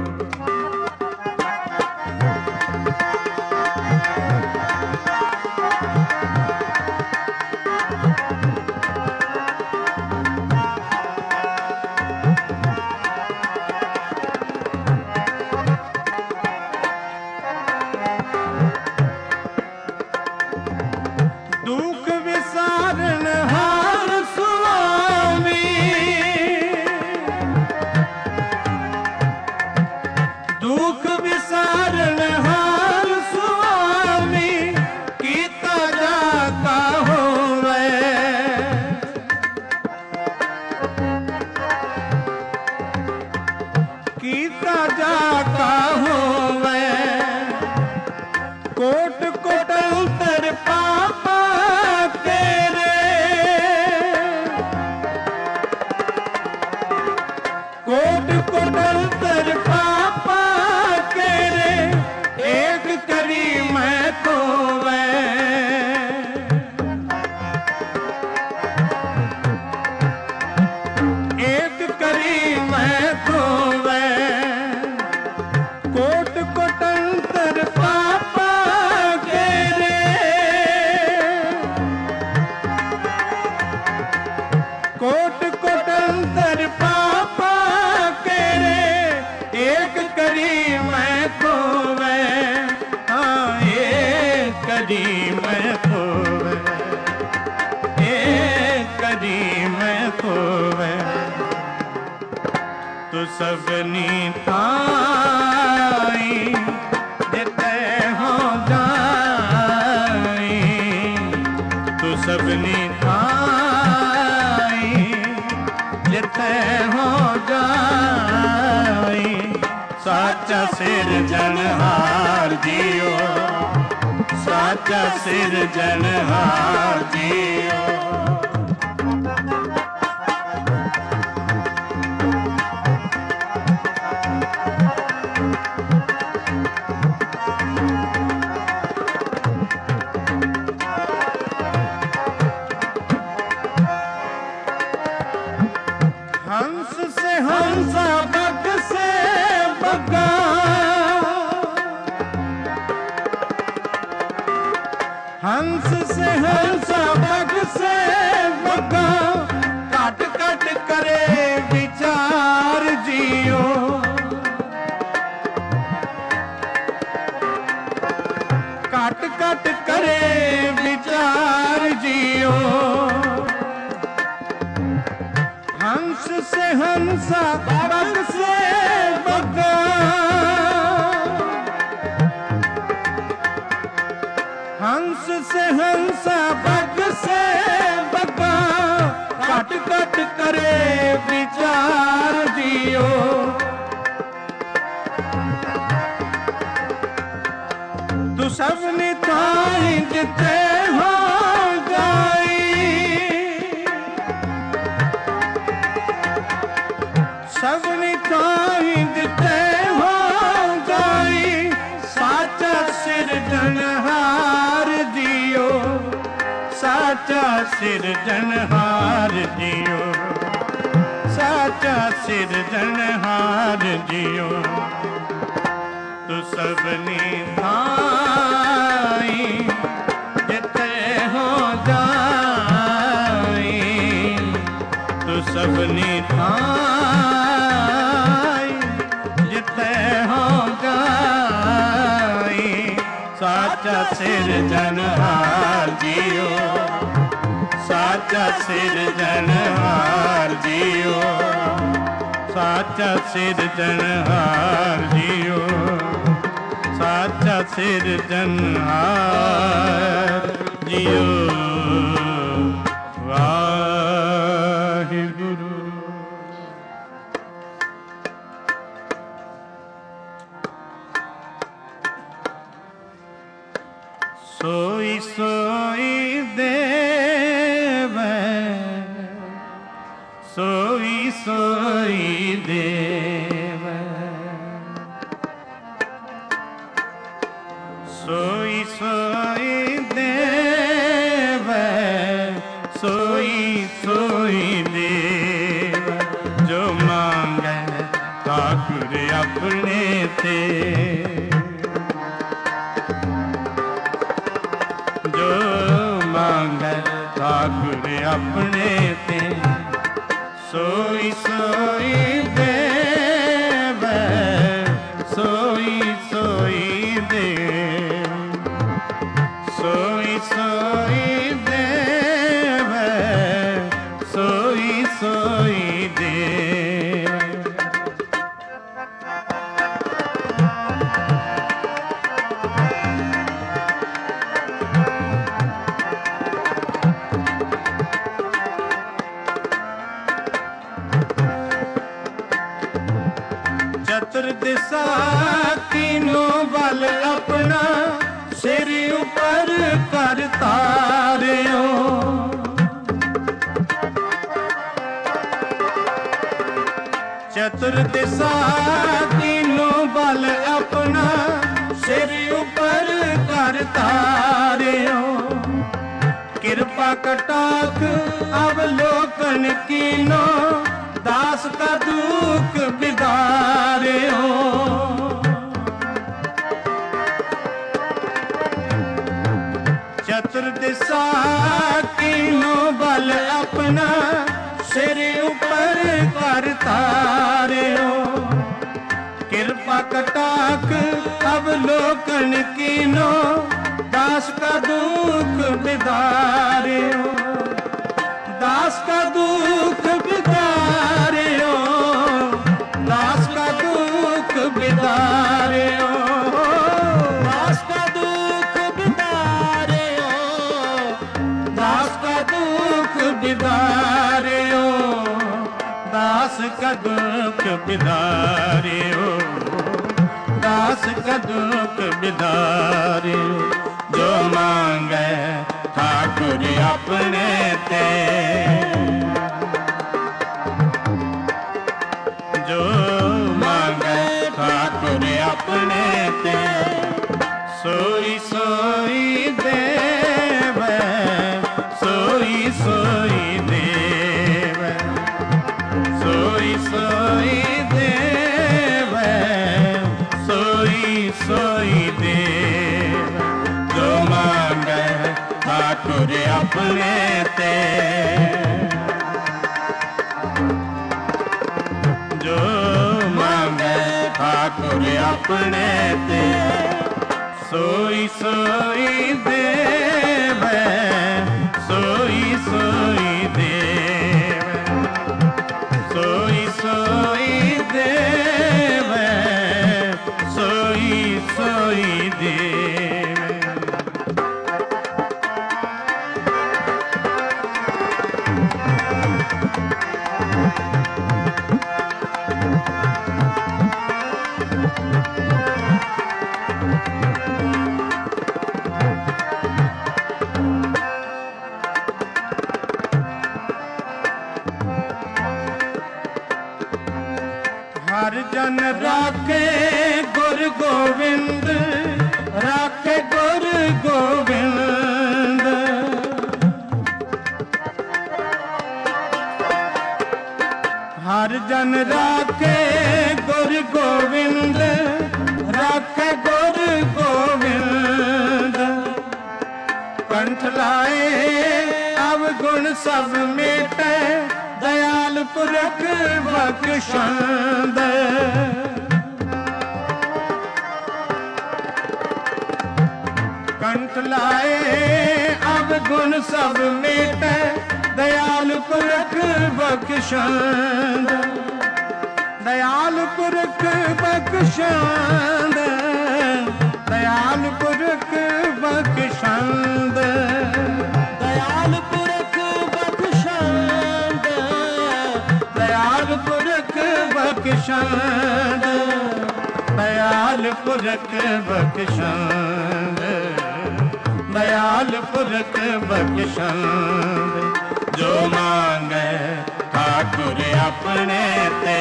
दुख विसारनहार स्वामी, दुख विसारनहार स्वामी, कीता जाता होवे, कीता जाता होवे। कोट कोटंतर पापा तेरे, कोट कोटंतर पापा तेरे, एक करी मैं खोवे, एक करी मैं खोवे। कोट कोटंतर पापा तेरे, कोट कोटंतर पापा तेरे, एक करी मैं खोवे। हाँ एक करी मैं खोवे, एक करी मैं खोवे। तू सबनी थाई जिते हो जाई, तू सबनी थाई जिते हो जाई। साचा सिरजनहार जियो, साचा सिरजनहार जियो। हंस से हंसा, बग से बगा, हंस से हंसा, बग से बगा। काट काट करे विचार जियो, काट काट करे विचार जियो। हंस से हंसा, बग से बगा, विचार जियो। तू सबनी थाई जिते हो जाई, सबनी थाई जिते हो जाई, साचा सिरजनहार जियो, साचा सिरजनहार जियो, साचा सिरजनहार जियो। तू सबनी थाई जिते हो जाई, तू सबनी थाई जिते हो जाई, साचा सिरजनहार जियो, साचा सिरजनहार जियो, साचा सिरजनहार जियो, साचा सिरजनहार जियो। वाहिगुरु। सोई सोई देव, सोई सोई देव, सोई सोई देव, सोई सोई देव। जो मांगे ठाकुर अपने थे, जो मांगे ठाकुर अपने थे, सोई सोई देव, सोई सोई देव, सोई सोई देव, सोई सोई देव। चतुर्दिशा तीनों बल अपना सिर ऊपर कर तारियो। चतुर्दिशा तीनों बल अपना सिर ऊपर कर तारियो। कृपा कटाक्ष अवलोकन कीनो, दास का दुख बिदारे हो। चतुर्दिशा तीनों बल अपना सिर ऊपर कर तारे हो। कृपा कटाक्ष अवलोकन कीनो, दास का दुख बिदारे हो। दास का दुख बिदारे हो, दास का दुख बिदारे हो, दास का दुख बिदारे हो, दास का दुख बिदारे हो, दास का दुख बिदारे हो, दास का दुख बिदारे हो। जो मांगे ठाकुर अपने ते, जो मांगे ठाकुर अपने ते, सोई सोई देव, सोई सोई देव, सोई सोई देव, सोई सोई देव। जो मांगे ठाकुर अपने ते, जो मांगे ठाकुर अपने ते, सोई सोई देव, सोई सोई देव, सोई सोई देव, सोई सोई देव। ਹਰ ਜਨ ਰਾਖੇ ਗੁਰ ਗੋਬਿੰਦ, ਰਾਖੇ ਗੁਰ ਗੋਬਿੰਦ। ਹਰ ਜਨ ਰਾਖੇ ਗੁਰ ਗੋਬਿੰਦ, ਰਾਖੇ ਗੁਰ ਗੋਬਿੰਦ। ਕੰਠ ਲਾਏ ਅਵਗੁਣ ਸਭ ਮੇਟੈ, ਦਇਆਲ ਪੁਰਖ ਬਖਸ਼ੰਦ। ਕੰਠ ਲਾਏ ਅਵਗੁਣ ਸਭ ਮੇਟੈ, ਦਇਆਲ ਪੁਰਖ ਬਖਸ਼ੰਦ। ਦਇਆਲ ਪੁਰਖ ਬਖਸ਼ੰਦ, ਦਇਆਲ ਪੁਰਖ ਬਖਸ਼ੰਦ। ਦਇਆਲ ਪੁਰਖ ਬਖਸ਼ੰਦ, ਦਇਆਲ ਪੁਰਖ ਬਖਸ਼ੰਦ, ਦਇਆਲ ਪੁਰਖ ਬਖਸ਼ੰਦ, ਦਇਆਲ ਪੁਰਖ ਬਖਸ਼ੰਦ। ਜੋ ਮੰਗੈ ਠਾਕੁਰ ਆਪਣੇ ਤੇ,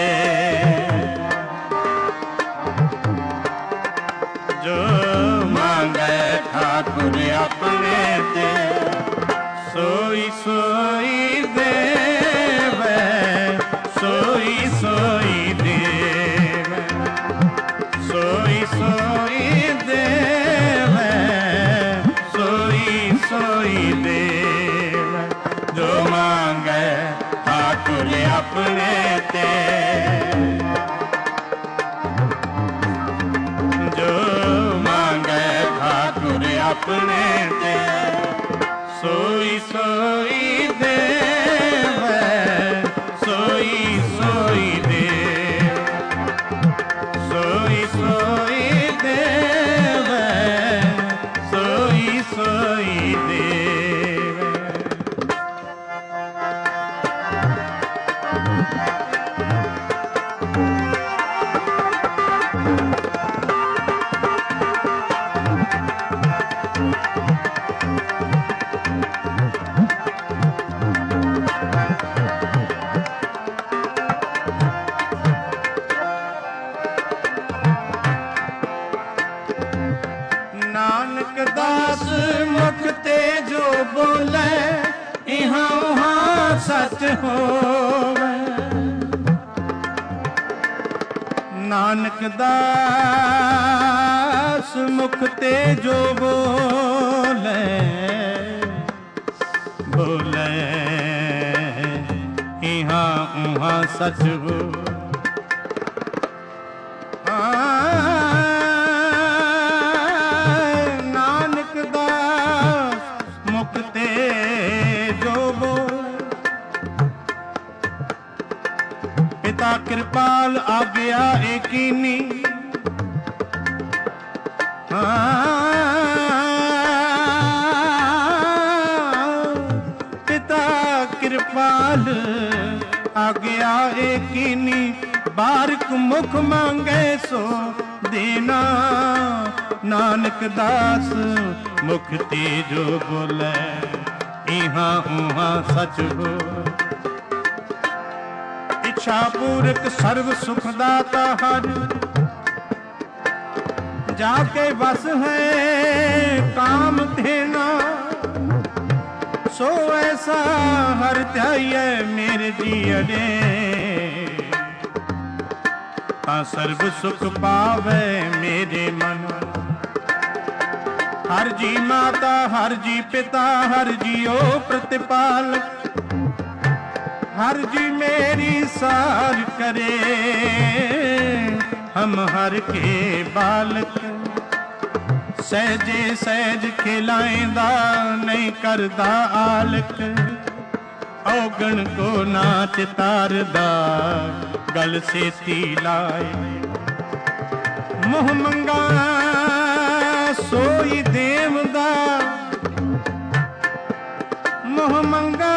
ਜੋ ਮੰਗੈ ਠਾਕੁਰ ਆਪਣੇ ਤੇ, ਸੋਈ ਸੋਈ ਦੇਵੈ, ਸੋਈ ਸੋਈ ਦੇਵੈ, ਸੋਈ ਸੋਈ ਦੇਵੈ, ਸੋਈ ਸੋਈ ਦੇਵੈ। ਜੋ ਮੰਗੈ ਠਾਕੁਰ ਆਪਣੇ ਤੇ, ਜੋ ਮੰਗੈ ਠਾਕੁਰ ਆਪਣੇ ਤੇ, ਸੋਈ ਸੋਈ ਦੇਵੈ, ਸੋਈ ਸੋਈ ਦੇਵੈ, ਸੋਈ ਸੋਈ ਦੇਵੈ, ਸੋਈ ਸੋਈ ਦੇਵੈ। ਨਾਨਕ ਦਾਸ ਮੁਖ ਤੇ ਜੋ ਬੋਲੇ, ਇਹਾਂ ਉਹਾਂ ਸੱਚ ਹੋਵੇ। ਨਾਨਕ ਦਾਸ ਮੁਖ ਤੇ ਜੋ ਬੋਲੇ, ਬੋਲੇ ਇਹਾਂ ਉਹਾਂ ਸੱਚ ਹੋ। ਨਾਨਕ ਦਾਸ ਮੁਖ ਤੇ ਜੋ ਬੋਲੇ, ਪਿਤਾ ਕਿਰਪਾਲ ਆਗਿਆ ਏਕੀਨੀ। ਪਿਤਾ ਕਿਰਪਾਲ ਆਗਿਆ ਏਕੀਨੀ। ਬਾਰਿਕ ਮੁਖ ਮੰਗੇ ਸੋ ਦੇਨਾ, ਨਾਨਕ ਦਾਸ ਮੁਖ ਤੇ ਜੋ ਬੋਲੇ, ਇਹਾਂ ਉਹਾਂ ਸੱਚ ਹੋ। ਇੱਛਾ ਪੂਰਕ ਸਰਬ ਸੁਖ ਦਾਤਾ ਹਰ, ਜਾਕੇ ਵਸ ਹੈ ਕਾਮ ਧੇਨਾ। ਸੋ ਐਸਾ ਹਰ ਧਿਆਈਐ ਮੇਰੇ ਜੀਅੜੇ, ਤਾਂ ਸਰਬ ਸੁਖ ਪਾਵੇ ਮੇਰੇ ਮਨ। ਹਰ ਜੀ ਮਾਤਾ, ਹਰ ਜੀ ਪਿਤਾ, ਹਰ ਜੀਓ ਪ੍ਰਤਿਪਾਲਕ। हर जी मेरी सार करे, हम हर के बालक। सहजे सहज खिलाएंदा, नहीं करदा आलक। औगण को नाच तारदा, गल सेती लाए। मोह मंगा सोई देवदा, मोह मंगा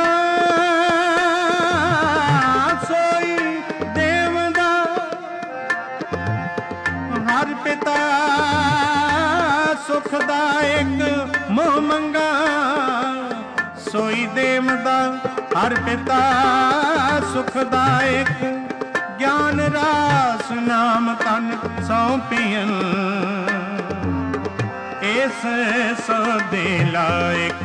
पिता सुखदायक। मोह मंगा सोई देवदा, हर पिता सुखदायक। ज्ञान ਰਾਸ ਨਾਮ ਤਨ ਸੌਂਪੀਨ ਇਸ ਸਦੇ ਲਾਇਕ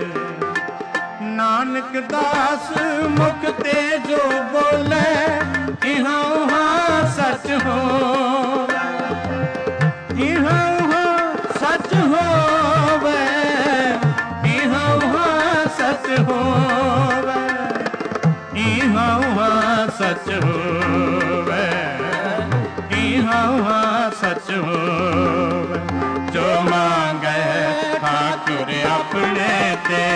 ਨਾਨਕ ਦਾਸ ਮੁਖ ਤੇ ਜੋ ਬੋਲੇ ਇਹਾਂ ਉਹਾਂ ਸੱਚ ਹੋਵੇ ਇਹਾਂ ਉਹਾਂ ਸੱਚ ਹੋਵੇ ਇਹਾਂ ਉਹਾਂ ਸੱਚ ਹੋਵੇ ਇਹਾਂ ਉਹਾਂ ਸੱਚ ਹੋਵੇ ਇਹਾਂ ਉਹਾਂ ਸੱਚ ਹੋਵੇ ਜੋ ਮੰਗੈ ਠਾਕੁਰ ਆਪਣੇ ਤੇ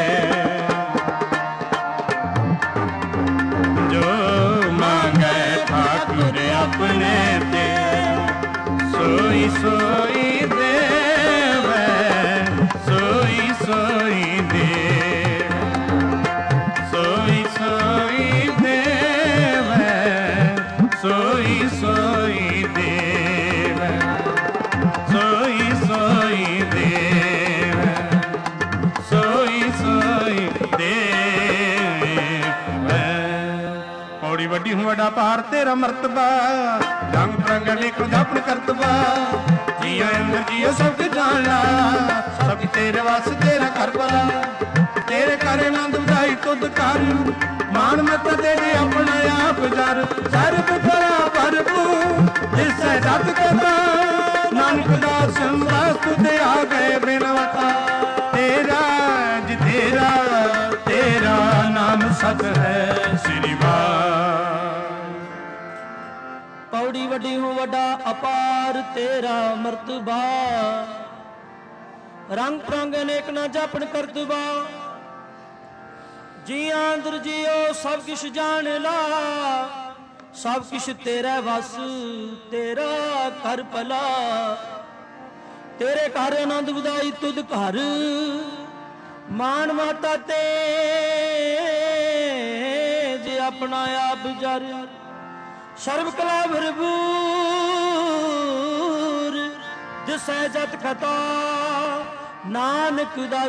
ਆਪਣੇ ਤੇ ਸੋਈ ਸੋਈ ਦੇਵੈ ਸੋਈ ਸੋਈ ਦੇਵੈ ਸੋਈ ਸੋਈ ਦੇਵੈ ਸੋਈ ਸੋਈ ਦੇਵੈ ਸੋਈ ਸੋਈ ਦੇਵੈ ਸੋਈ ਸੋਈ ਦੇਵੈ। ਪੌੜੀ ਵੱਡੀ ਹੂੰ ਵੱਡਾ ਭਾਰ ਤੇਰਾ ਮਰਤਬਾ ਰੰਗ ਬਰੰਗ ਅਨੇਕ ਜਾਪਣ ਕਰਤਬਾ ਜੀਆ ਅੰਦਰ ਜੀਓ ਸਭ ਕੁ ਜਾਣ ਲਾ ਸਭ ਤੇਰੇ ਵਾਸ ਤੇਰਾ ਘਰ ਬਲਾ ਤੇਰੇ ਘਰ ਆਨੰਦ ਵਧਾਈ ਤੁਧ ਕਰ ਮਾਨ ਮਤ ਤੇਰੇ ਆਪਣਾ ਆਪ ਜਰ ਸਰਬ ਕਰਾ ਭਰਪੂ ਜਿਸੈ ਜਤ ਕਥਾ ਨਾਨਕ ਦਾਸ ਸੰਦਾਸ ਤੁਧੇ ਆ ਗਏ ਬਿਨਵਤਾ ਤੇਰਾ ਜਿਤੇਰਾ ਤੇਰਾ ਨਾਮ ਸਤ ਹੈ ਸ੍ਰੀ ਪੌੜੀ ਵੱਡੀ ਹੂੰ ਵੱਡਾ ਅਪਾਰ ਤੇਰਾ ਮਰਤਬਾ ਰੰਗ ਪ੍ਰੰਗ ਅਨੇਕ ਨਾ ਜਾਪਣ ਕਰਤਬਾ ਜੀਆਂ ਅੰਦਰ ਜੀਓ ਸਭ ਕਿਛ ਜਾਣ ਲਾ ਸਭ ਕਿਛ ਤੇਰਾ ਵਸ ਤੇਰਾ ਘਰ ਭਲਾ ਤੇਰੇ ਘਰ ਆਨੰਦ ਵਧਾਈ ਤੁਧ ਘਰ ਮਾਨ ਮਾਤਾ ਤੇ ਜੇ ਆਪਣਾ ਆਪ ਜਰ ਸਰਬ ਕਲਾ ਭਰਪੂਰ ਜਿਸੈ ਜਤ ਕਥਾ ਨਾਨਕ ਦਾ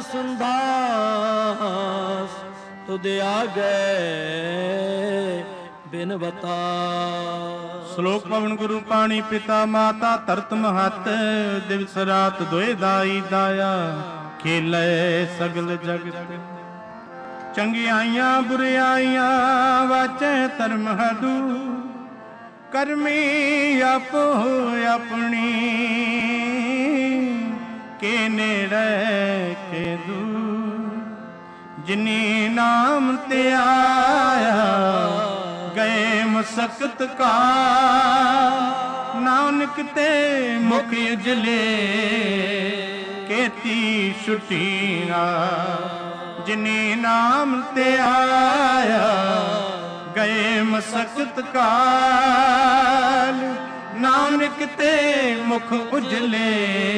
ਸੰਦਾਸ ਤੁਧ ਆਗੇ ਬਿਨਵਤਾ। ਸ਼ਲੋਕ ਪਵਨ ਗੁਰੂ ਪਾਣੀ ਪਿਤਾ ਮਾਤਾ ਧਰਤ ਮਹਤ ਦਿਵਸ ਰਾਤ ਦੋਏ ਦਾਈ ਦਾਇਆ ਖੇਲੇ ਸਗਲ ਜਗਤ ਚੰਗਿਆਈਆਂ ਬੁਰਿਆਈਆਂ ਵਾਚੈ ਧਰਮ ਹਦੂ ਕਰਮੀ ਆਪੋ ਆਪਣੀ ਕੇ ਨੇੜੇ ਕੇ ਦੂਰ ਜਿਨੀ ਨਾਮ ਤੇ ਆਇਆ ਗਏ ਮਸਕਤ ਕਾ ਨਾਨਕ ਤੇ ਮੁਖ ਉਜਲੇ ਕੀਤੀ ਛੁਟੀਆਂ ਜਿਨੀ ਨਾਮ ਤੇ ਆਇਆ ਗਏ ਮਸਕਤ ਕਾਲ ਨਾਨਕ ਤੇ ਮੁਖ ਉਜਲੇ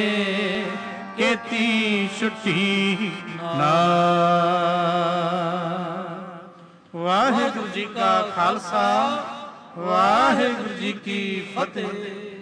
ਕੀਤੀ ਛੁਟੀ ਨਾਮ। ਵਾਹਿਗੁਰੂ ਜੀ ਕਾ ਖਾਲਸਾ ਵਾਹਿਗੁਰੂ ਜੀ ਕੀ ਫਤਿਹ।